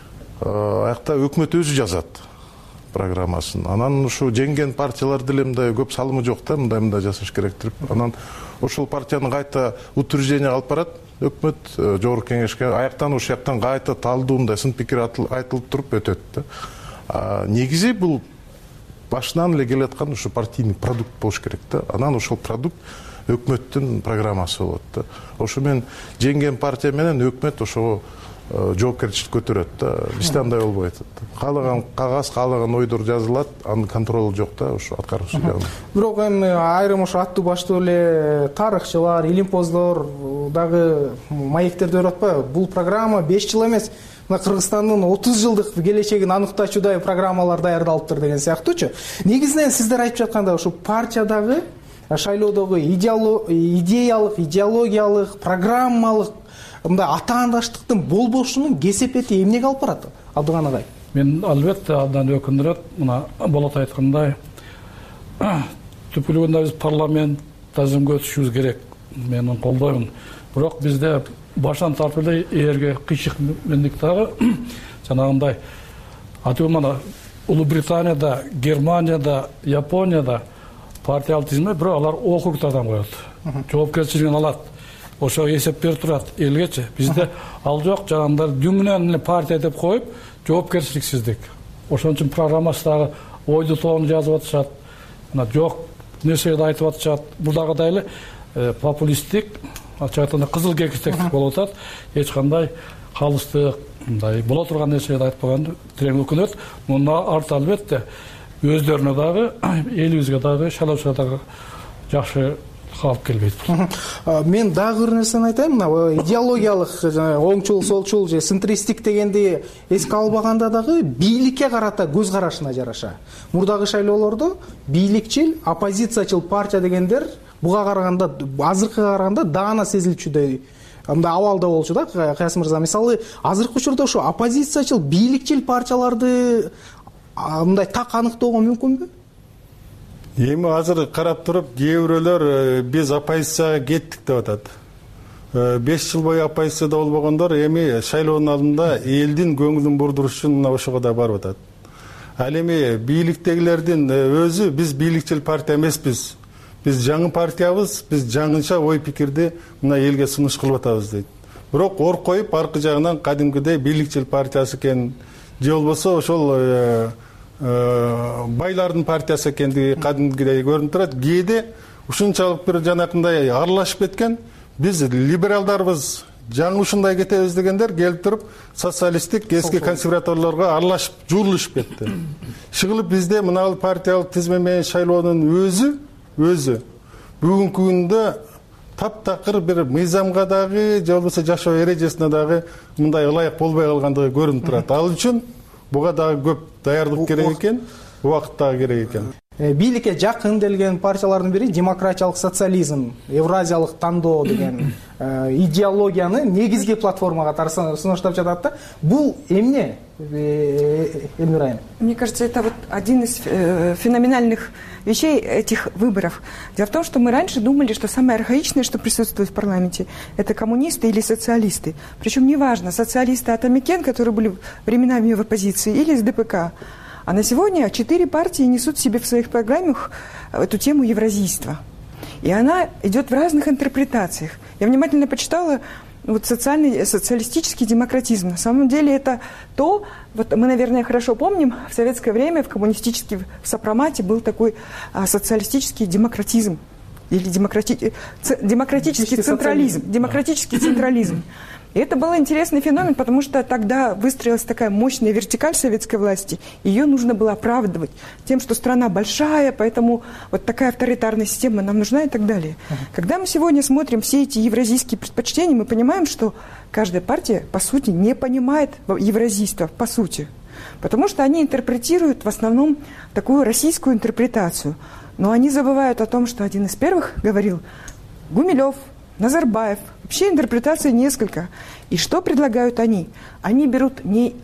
Аякта өкмөт өзү жазат программасын. Анан ушу жеңген партиялар деле мындай көп салымы жок да, мындай жасаш керек деп. Анан ошол партияны кайта утверждение алып барат өкмөт жогорку кеңешке. Аяктан ошол жактан кайта талдуу мындай сын пикир айтылып туруп өтөт да. Негизи бул башынан эле келаткан ушу партийный продукт болуш керек да. Анан ошол продукт өкмөттүн программасы болот да. Ошо мен жеңген партия менен өкмөт ошого жоопкерчилик көтөрөт да. Бизде андай болбой атат. Каалаган кагаз, каалаган ойдор жазылат, анын контролу жок да, ошо аткаруучу жагынан. Бирок эми айрым ошо аттуу баштуу эле тарыхчылар, илимпоздор дагы маектерди берип атпайбы? Бул программа 5 жыл эмес, мына Кыргызстандын 30 жылдык келечегин аныктачудай программалар даярдалыптыр деген сыяктуучу. Негизинен сиздер айтып жаткандай ушу партиядагы шайлоодогу идеялык, идеологиялык, программалык мындай атаандаштыктын болбошунун кесепети эмнеге алып барат? Абдыган агай. Мен албетте абдан өкүндүрөт. Мына Болот айткандай, түпкүлүгүндө биз парламентаризмге өтүшүбүз керек. Мен аны колдоймун. Бирок бизде баштан тартып эле эрге кыйшык мендик дагы жанагындай атуу мына Улуу Британияда, Германияда, Японияда партиялык тизме, бирок алар округтардан коет. Жоопкерчилигин алат. Ошо эсеп берип турат элгечи. Бизде ал жок, жанагындай дүңүнөн эле партия деп коюп, жоопкерчиликсиздик. Ошон үчүн программасындагы ойду тоонун жазып атышат. Мына жок нерседи айтып атышат. Бурдагыдай эле популисттик, ачык айтканда кызыл кекистектик болуп атат. Эч кандай калыстык, мындай боло турган нерседи айтпаган терең өкүнөт. Муну арты албетте өздөрүнө дагы, элибизге дагы, шайлоочуга дагы жакшы калып келбейт. Мен дагы бир нерсени айтайын. Мына идеологиялык оңчул, солчул же центристик дегенди эске албаганда дагы бийликке карата көз карашына жараша. Мурдагы шайлоолордо бийликчил, оппозициячыл партия дегендер буга караганда, азыркыга караганда даана сезилчүдөй мындай абалда болчу да, Каясым мырза. Мисалы, азыркы учурда ушу оппозициячыл, бийликчил партияларды мындай так аныктоого мүмкүнбү? Эми азыр карап туруп, кээ бирөөлөр биз оппозицияга кеттик деп атат. 5 жыл бою оппозицияда болбогондор эми шайлоонун алдында элдин көңүлүн бурдуруш үчүн мына ошого да барып атат. Ал эми бийликтегилердин өзү биз бийликчил партия эмеспиз. Биз жаңы партиябыз, биз жаңыча ой пикирди мына элге сунуш кылып атабыз дейт. Бирок ор коюп, аркы жагынан кадимкидей бийликчил партиясы экен, же болбосо ошол байлардын партиясы экендиги кадимгидей көрүнүп турат. Кээде ушунчалык бир жанакындай аралашып кеткен. Биз либералдарбыз, жаңы ушундай кетебиз дегендер келип туруп социалисттик эски консерваторлорго аралашып, журулушуп кетти. Шыгылып бизде мына партиялык тизме менен шайлоонун өзү бүгүнкү күндө таптакыр бир мыйзамга дагы, же болбосо жашоо эрежесине дагы мындай ылайык болбой калгандыгы көрүнүп турат. Ал үчүн буга дагы көп даярдык керек экен, убакыт дагы керек экен. Бийликке жакын делген партиялардын бири демократиялык социализм, евразиялык тандоо деген идеологияны негизги платформа катары сунуштап жатат да. Бул эмне, Эльмира? Мне кажется, это вот один из феноменальных вещей этих выборов. Дело в том, что мы раньше думали, что самое архаичное, что присутствует в парламенте, это коммунисты или социалисты. Причем неважно, социалисты от Амикен, которые были временами в оппозиции, или из ДПК. А на сегодня 4 партии несут в себе в своих программах эту тему евразийства. И она идет в разных интерпретациях. Я внимательно почитала вот социалистический демократизм. На самом деле это то, вот мы, наверное, хорошо помним, в советское время в коммунистическом сопромате был такой социалистический демократизм. Или демократический централизм. И это был интересный феномен, потому что тогда выстроилась такая мощная вертикаль советской власти. Ее нужно было оправдывать тем, что страна большая, поэтому вот такая авторитарная система нам нужна и так далее. Когда мы сегодня смотрим все эти евразийские предпочтения, мы понимаем, что каждая партия, по сути, не понимает евразийства, по сути. Потому что они интерпретируют в основном такую российскую интерпретацию. Но они забывают о том, что один из первых говорил Гумилев, Назарбаев. Вообще интерпретаций несколько. И что предлагают они? Они берут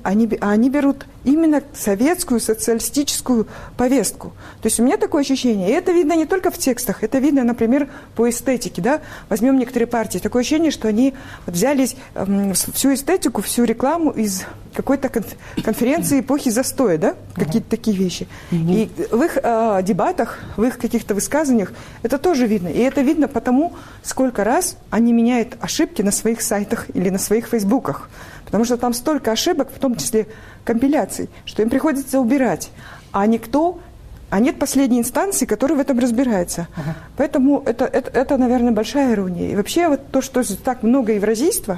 именно советскую социалистическую повестку. То есть у меня такое ощущение, и это видно не только в текстах, это видно, например, по эстетике. Да? Возьмем некоторые партии. Такое ощущение, что они взяли всю эстетику, всю рекламу из какой-то конференции эпохи застоя, да? Какие-то такие вещи. И в их дебатах, в их каких-то высказываниях это тоже видно. И это видно потому, сколько раз они меняют ошибки на своих сайтах или на своих фейсбуках. Потому что там столько ошибок, в том числе компиляций, что им приходится убирать. А нет последней инстанции, которая в этом разбирается. Поэтому это, наверное, большая ирония. И вообще вот то, что так много евразийства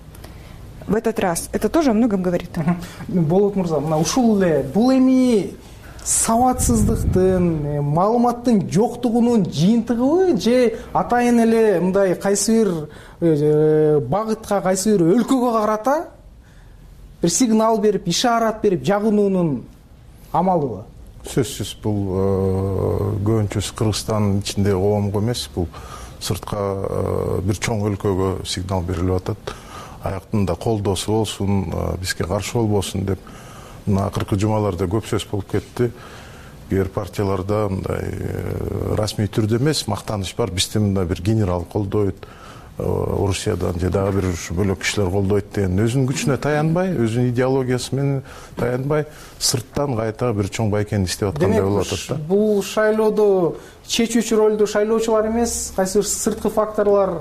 в этот раз, это тоже о многом говорит. Болот мырза, мына ушул эле бул эми сабатсыздыктын, маалыматтын жоктугунун жыйынтыгыбы же атайын эле мындай кайсы бир багытка, кайсы бир өлкөгө карата бир сигнал берип, ишарат берип жагынуунун амалыбы? Сөзсүз бул көбүнчөсү Кыргызстандын ичиндеги коомго эмес, бул сыртка бир чоң өлкөгө сигнал берилип атат. Аяктында колдоосу болсун, бизге каршы болбосун деп. Мына акыркы жумаларда көп сөз болуп кетти. Кээ партияларда мындай расмий түрдө эмес, мактаныш бар, бизди мындай бир генерал колдойт, Орусиядан же дагы бир бөлөк кишилер колдойт деген өзүнүн күчүнө таянбай, өзүнүн идеологиясы менен таянбай, сырттан кайта бир чоң байкени иштеп аткандай болуп атат да. Бул шайлоодо чечүүчү ролду шайлоочулар эмес, кайсы бир сырткы факторлор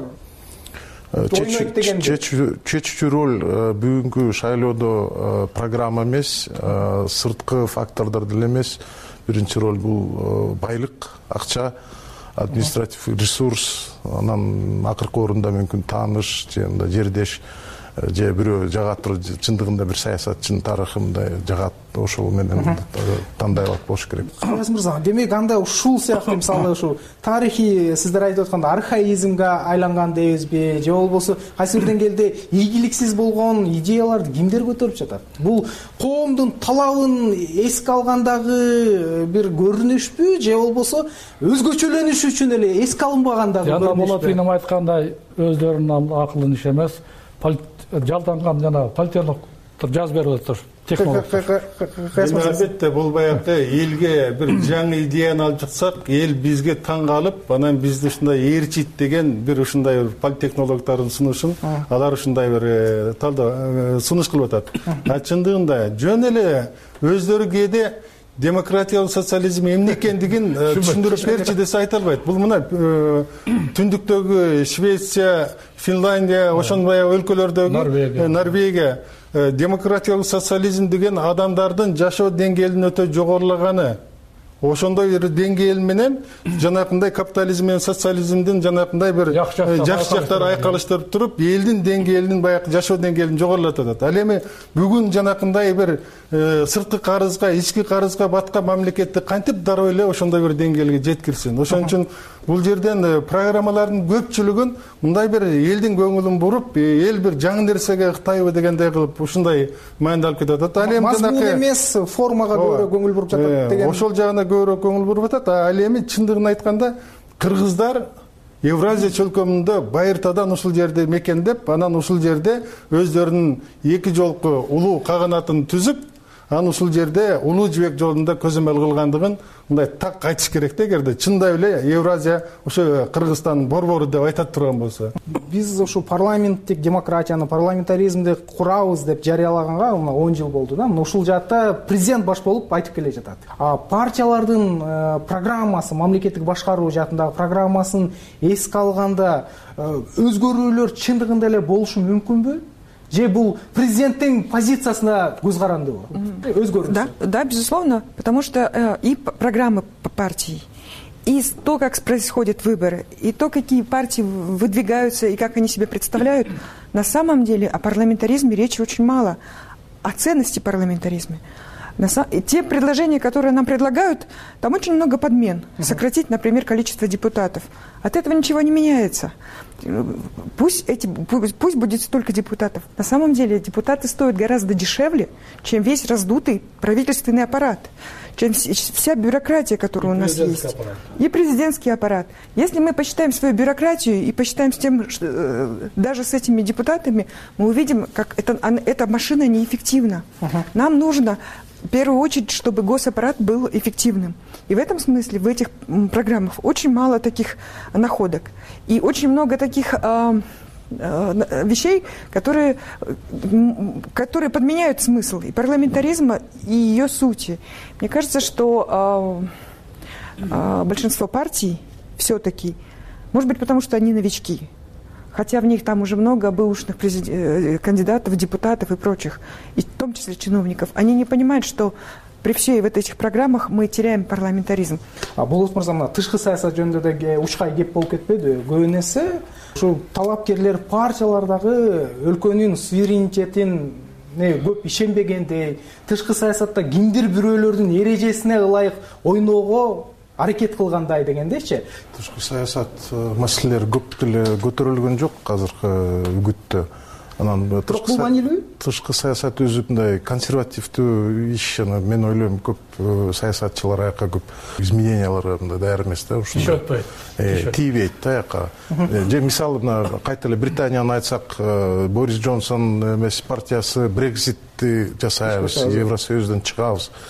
ойнойт деген. Чечүүчү роль бүгүнкү шайлоодо программа эмес, сырткы фактордор деле эмес. Биринчи роль бул байлык, акча, административ ресурс, анан акыркы орунда мүмкүн тааныш же жердеш же бирөө жагат чындыгында бир саясатчынын тарыхы мындай жагат, ошол менен тандай алат болуш керек. Кыргыз мырза, демек анда ушул сыяктуу мисалы ушу тарыхый сиздер айтып атканда архаизмге айланган дейбизби, же болбосо кайсы бир деңгээлде ийгиликсиз болгон идеяларды кимдер көтөрүп жатат? Бул коомдун талабын эске алгандагы бир көрүнүшпү, же болбосо өзгөчөлөнүш үчүн эле эске алынбагандагы көрүнүшпү? Жана болот ийиным айткандай, өздөрүнүн акылын иш эмес, жалданган жана политехнологдор жазып берип атат технологдор. Албетте бул баягы элге бир жаңы идеяны алып чыксак, эл бизге таң калып, анан бизди ушундай ээрчийт деген бир ушундай бир политтехнологдордун сунушун алар ушундай бир талдоо сунуш кылып атат. Чындыгында жөн эле өздөрү кээде демократиялык социализм эмне экендигин түшүндүрүп берчи десе айта албайт. Бул мына түндүктөгү Швеция, Финляндия, ошондой өлкөлөрдөгү Норвегия демократиялык социализм деген адамдардын жашоо деңгээлинин өтө жогорулаганы, ошондой бир деңгээл менен жанакындай капитализм менен социализмдин жанакындай бир жакшы жактары айкалыштырып туруп, элдин деңгээлинин баягы жашоо деңгээлин жогорулатып атат. Ал эми бүгүн жанакындай бир сырткы карызга, ички карызга баткан мамлекетти кантип дароо эле ошондой бир деңгээлге жеткирсин? Ошон үчүн бул жерден программалардын көпчүлүгүн мындай бир элдин көңүлүн буруп, эл бир жаңы нерсеге ыктайбы дегендей кылып ушундай маанилүү алып кетип атат. Ал эми мазмун эмес, формага көбүрөөк көңүл буруп жатат деген. Ошол жагына көбүрөөк көңүл буруп атат. Ал эми чындыгын айтканда кыргыздар Евразия чөлкөмүндө байыртадан ушул жерде мекендеп, анан ушул жерде өздөрүнүн эки жолку улуу каганатын түзүп, анан ушул жерде улуу жибек жолунда көзөмөл кылгандыгын мындай так айтыш керек да, эгерде чындап эле Евразия ошо Кыргызстандын борбору деп айтат турган болсо. Биз ушу парламенттик демократияны, парламентаризмди курабыз деп жарыялаганга 10 жыл болду да. Ушул жаатта президент баш болуп айтып келе жатат. Партиялардын программасы, мамлекеттик башкаруу жаатындагы программасын эске алганда өзгөрүүлөр чындыгында эле болушу мүмкүнбү? Же бул президенттин позициясына көз карандыбы? Өзгөрүш. Да, безусловно, потому что и программы партий, и то, как происходят выборы, и то, какие партии выдвигаются, и как они себя представляют, на самом деле о парламентаризме речи очень мало, о ценности парламентаризма. Те предложения, которые нам предлагают, там очень много подмен. Сократить, например, количество депутатов. От этого ничего не меняется. Пусть будет столько депутатов. На самом деле депутаты стоят гораздо дешевле, чем весь раздутый правительственный аппарат, чем вся бюрократия, которая у нас есть. Аппарат. И президентский аппарат. Если мы посчитаем свою бюрократию и посчитаем с тем, что даже с этими депутатами, мы увидим, как эта машина неэффективна. Нам нужно в первую очередь, чтобы госаппарат был эффективным. И в этом смысле в этих программах очень мало таких находок. И очень много таких вещей, которые подменяют смысл и парламентаризма, и ее сути. Мне кажется, что большинство партий все-таки, может быть, потому что они новички, хотя в них там уже много бывших кандидатов, депутатов и прочих, и в том числе чиновников, они не понимают, что при всей вот этих программах мы теряем парламентаризм. Болот мырза, мына тышкы саясат жөнүндө да учкай кеп болуп кетпеди? Көбүн эсе ушу талапкерлер партиялардагы өлкөнүн суверенитетин көп ишенбегендей, тышкы саясатта кимдир бирөөлөрдүн эрежесине ылайык ойноого аракет кылгандай дегендейчи. Тышкы саясат маселелери көп деле көтөрүлгөн жок азыркы үгүттө. Анан тышкы саясат өзү мындай консервативдүү иш, мен ойлойм көп саясатчылар аяка көп измененияларга мындай даяр эмес да, ушундай тийбейт да аяка. Же мисалы мына кайта эле Британияны айтсак, Борис Джонсон эмес партиясы Брекситти жасайбыз, Евросоюздон чыгабыз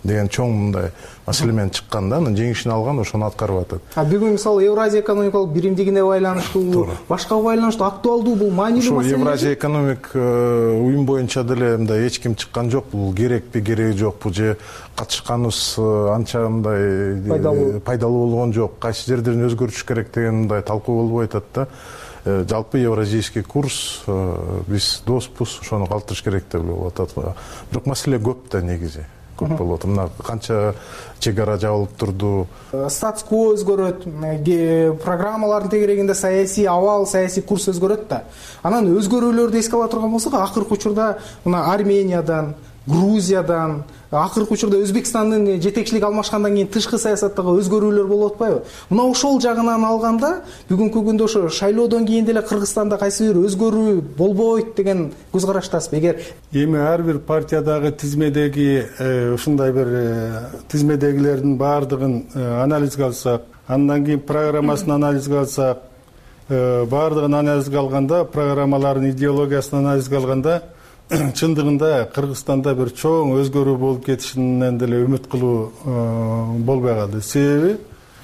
деген чоң мындай маселе менен чыккан да, анан жеңишин алган, ошону аткарып атат. Бүгүн мисалы Евразия экономикалык биримдигине байланыштуу, башка байланыштуу, актуалдуу, бул маанилүү маселе. Ошо Евразия экономик уюм боюнча деле мындай эч ким чыккан жок, бул керекпи, кереги жокпу же катышканыбыз анча мындай пайдалуу болгон жок, кайсы жерлерин өзгөртүш керек деген мындай талкуу болбой атат да. Жалпы евразийский курс, биз доспуз, ошону калтырыш керек деп болуп атат. Бирок маселе көп да негизи. Көп болуп атат. Мына канча чек ара жабылып турду. Статус-кво өзгөрөт, программалардын тегерегинде саясий абал, саясий курс өзгөрөт да. Анан өзгөрүүлөрдү эске ала турган болсок, акыркы учурда мына Армениядан, Грузиядан, акыркы учурда Өзбекстандын жетекчилик алмашкандан кийин тышкы саясаттагы өзгөрүүлөр болуп атпайбы? Мына ошол жагынан алганда, бүгүнкү күндө ошо шайлоодон кийин деле Кыргызстанда кайсы бир өзгөрүү болбойт деген көз караштасызбы? Эгер эми ар бир партиядагы тизмедеги ушундай бир тизмедегилердин баардыгын анализге алсак, андан кийин программасын анализге алсак, баардыгын анализге алганда, программалардын идеологиясын анализге алганда, чындыгында Кыргызстанда бир чоң өзгөрүү болуп кетишинен деле үмүт кылуу болбой калды. Себеби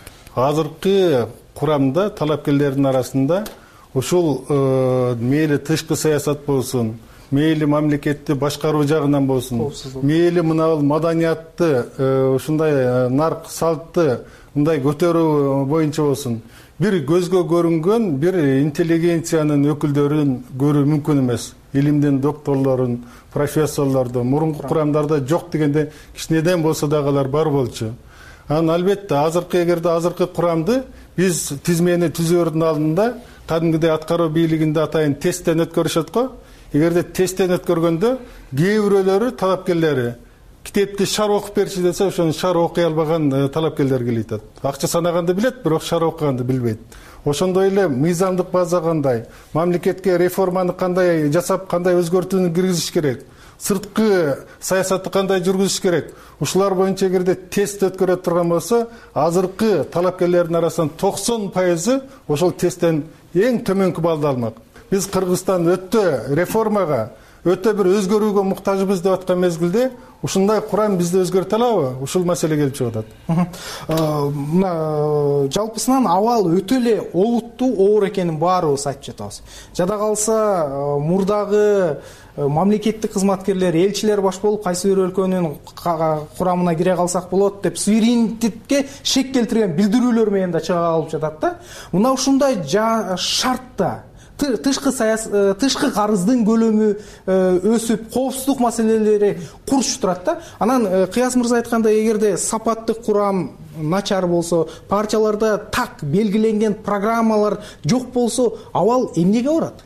азыркы курамда талапкерлердин арасында ушул мейли тышкы саясат болсун, мейли мамлекетти башкаруу жагынан болсун, мейли мына маданиятты, ушундай нарк салтты мындай көтөрүү боюнча болсун, бир көзгө көрүнгөн бир интеллигенциянын өкүлдөрүн көрүү мүмкүн эмес. Илимдин докторлорун, профессорлорду мурунку курамдарда жок дегенде кичинеден болсо дагы алар бар болчу. Анан албетте эгерде азыркы курамды биз тизмени түзөөрдүн алдында кадимгидей аткаруу бийлигинде атайын тесттен өткөрүшөт го. Эгерде тесттен өткөргөндө кээ бирөөлөрү талапкерлери китепти шар окуп берчи десе, ошону шар окуй албаган талапкерлер келип атат. Акча санаганды билет, бирок шар окуганды билбейт. Ошондой эле мыйзамдык база кандай, мамлекетке реформаны кандай жасап, кандай өзгөртүүнү киргизиш керек, сырткы саясатты кандай жүргүзүш керек. Ушулар боюнча эгерде тест өткөрө турган болсо, азыркы талапкерлердин арасынан 90% ошол тесттен эң төмөнкү баллды алмак. Биз Кыргызстан өтө реформага, өтө бир өзгөрүүгө муктажбыз деп аткан мезгилде ушундай курам бизди өзгөртө алабы? Ушул маселе келип чыгып атат. Мына жалпысынан абал өтө эле олуттуу, оор экенин баарыбыз айтып жатабыз. Жада калса мурдагы мамлекеттик кызматкерлер, элчилер баш болуп кайсы бир өлкөнүн курамына кире калсак болот деп суверенитетке шек келтирген билдирүүлөр менен да чыга алып жатат да. Мына ушундай шартта тышкы карыздын көлөмү өсүп, коопсуздук маселелери курчуп турат да. Анан Кыяз мырза айткандай, эгерде сапаттык курам начар болсо, партияларда так белгиленген программалар жок болсо, абал эмнеге барат?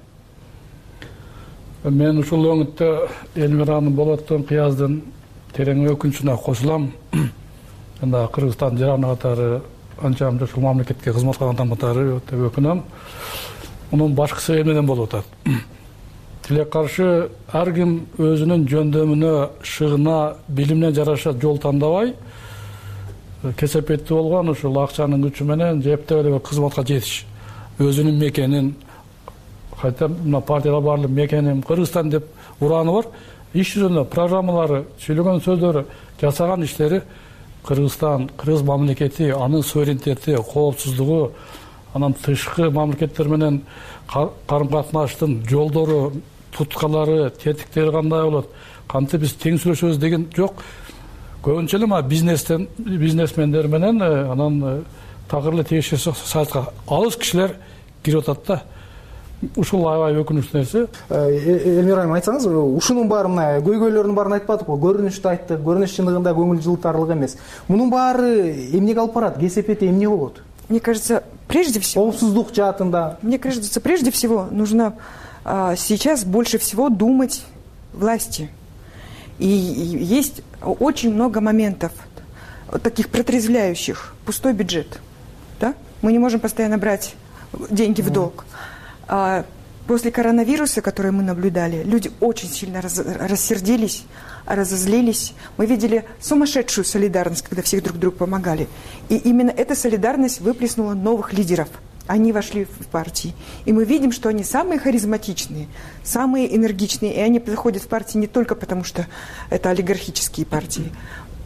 Мен ушул өңүттө Элмиранын Болоттун, Кыяздын терең өкүнүчүнө кошулам. Анда Кыргызстан жараны катары анча ушул мамлекетке кызмат кылган адам катары өтө өкүнөм. Мунун башкы себеби менен болуп атат. Тилекке каршы ар ким өзүнүн жөндөмүнө, шыгына, билимине жараша жол тандабай, кесепеттүү болгон ушул акчанын күчү менен жептеп эле кызматка жетиш. Өзүнүн мекенин, кайта мына партиялар баардык мекеним Кыргызстан деп ураны бар. Иш жүзүндө программалары, сүйлөгөн сөздөрү, жасаган иштери Кыргызстан, кыргыз мамлекети, анын суверенитети, коопсуздугу, анан тышкы мамлекеттер менен карым катнаштын жолдору, туткалары, тетиктери кандай болот, кантип биз тең сүйлөшөбүз деген жок. Көбүнчө эле бизнесмендер менен анан такыр эле тиешеси сайтка алыс кишилер кирип атат да. Ушул аябай өкүнүчтүү нерсе. Элмира айым, айтсаңыз, ушунун баары мына көйгөйлөрдүн баарын айтпадык го, көрүнүштү айттык, көрүнүш чындыгында көңүл жылытарлык эмес. Мунун баары эмнеге алып барат? Кесепети эмне болот? Мне кажется, прежде всего... Коопсуздук жаатында. Мне кажется, прежде всего нужно сейчас больше всего думать власти. И есть очень много моментов таких протрезвляющих. Пустой бюджет. Да? Мы не можем постоянно брать деньги в долг. После коронавируса, который мы наблюдали, люди очень сильно рассердились, разозлились. Мы видели сумасшедшую солидарность, когда всех друг другу помогали. И именно эта солидарность выплеснула новых лидеров. Они вошли в партии. И мы видим, что они самые харизматичные, самые энергичные. И они приходят в партии не только потому, что это олигархические партии.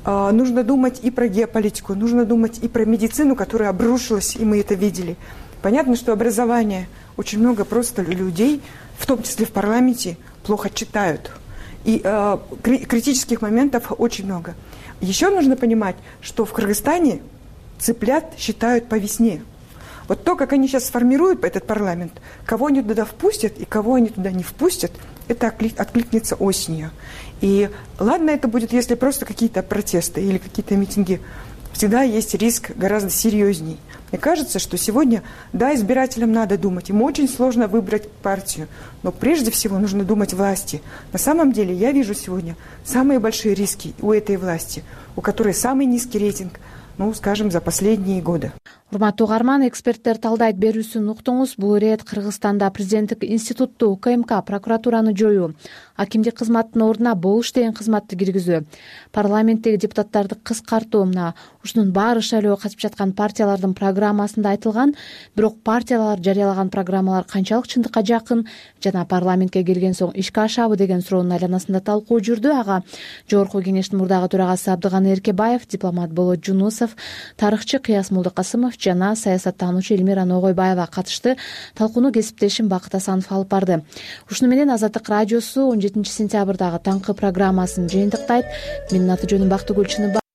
нужно думать и про геополитику, нужно думать и про медицину, которая обрушилась, и мы это видели. Понятно, что образование, очень много просто людей, в том числе в парламенте, плохо читают. И критических моментов очень много. Еще нужно понимать, что в Кыргызстане цыплят считают по весне. Вот то, как они сейчас сформируют этот парламент, кого они туда впустят и кого они туда не впустят, это откликнется осенью. И ладно, это будет, если просто какие-то протесты или какие-то митинги. Всегда есть риск гораздо серьезней. Мне кажется, что сегодня, да, избирателям надо думать. Им очень сложно выбрать партию. Но прежде всего нужно думать власти. На самом деле я вижу сегодня самые большие риски у этой власти, у которой самый низкий рейтинг, скажем, за последние годы. Урматтуу угарман, эксперттер талдайт берүүсүн уктуңуз. Бул ирет Кыргызстанда президенттик институтту, УКМК, прокуратураны жоюу, акимдик кызматтын ордуна болуш деген кызматты киргизүү, парламенттеги депутаттарды кыскартуу, ушунун баары шайлоого катышып жаткан партиялардын программасында айтылган. Бирок партиялар жарыялаган программалар канчалык чындыкка жакын жана парламентке келген соң ишке ашабы деген суроонун айланасында талкуу жүрдү. Ага Жогорку кеңештин мурдагы төрагасы Абдыганы Эркебаев, дипломат Болот Жунусов, тарыхчы Кыяс Молдокасымов жана саясаттануучу Элмира Ногойбаева катышты. Талкууну кесиптешим Бакыт Асанов алып барды. Ушуну менен Азаттык радиосу 17 сентябрдагы таңкы программасын жыйынтыктайт. Менин аты жөнүм Бактыгүл Чыныбаева.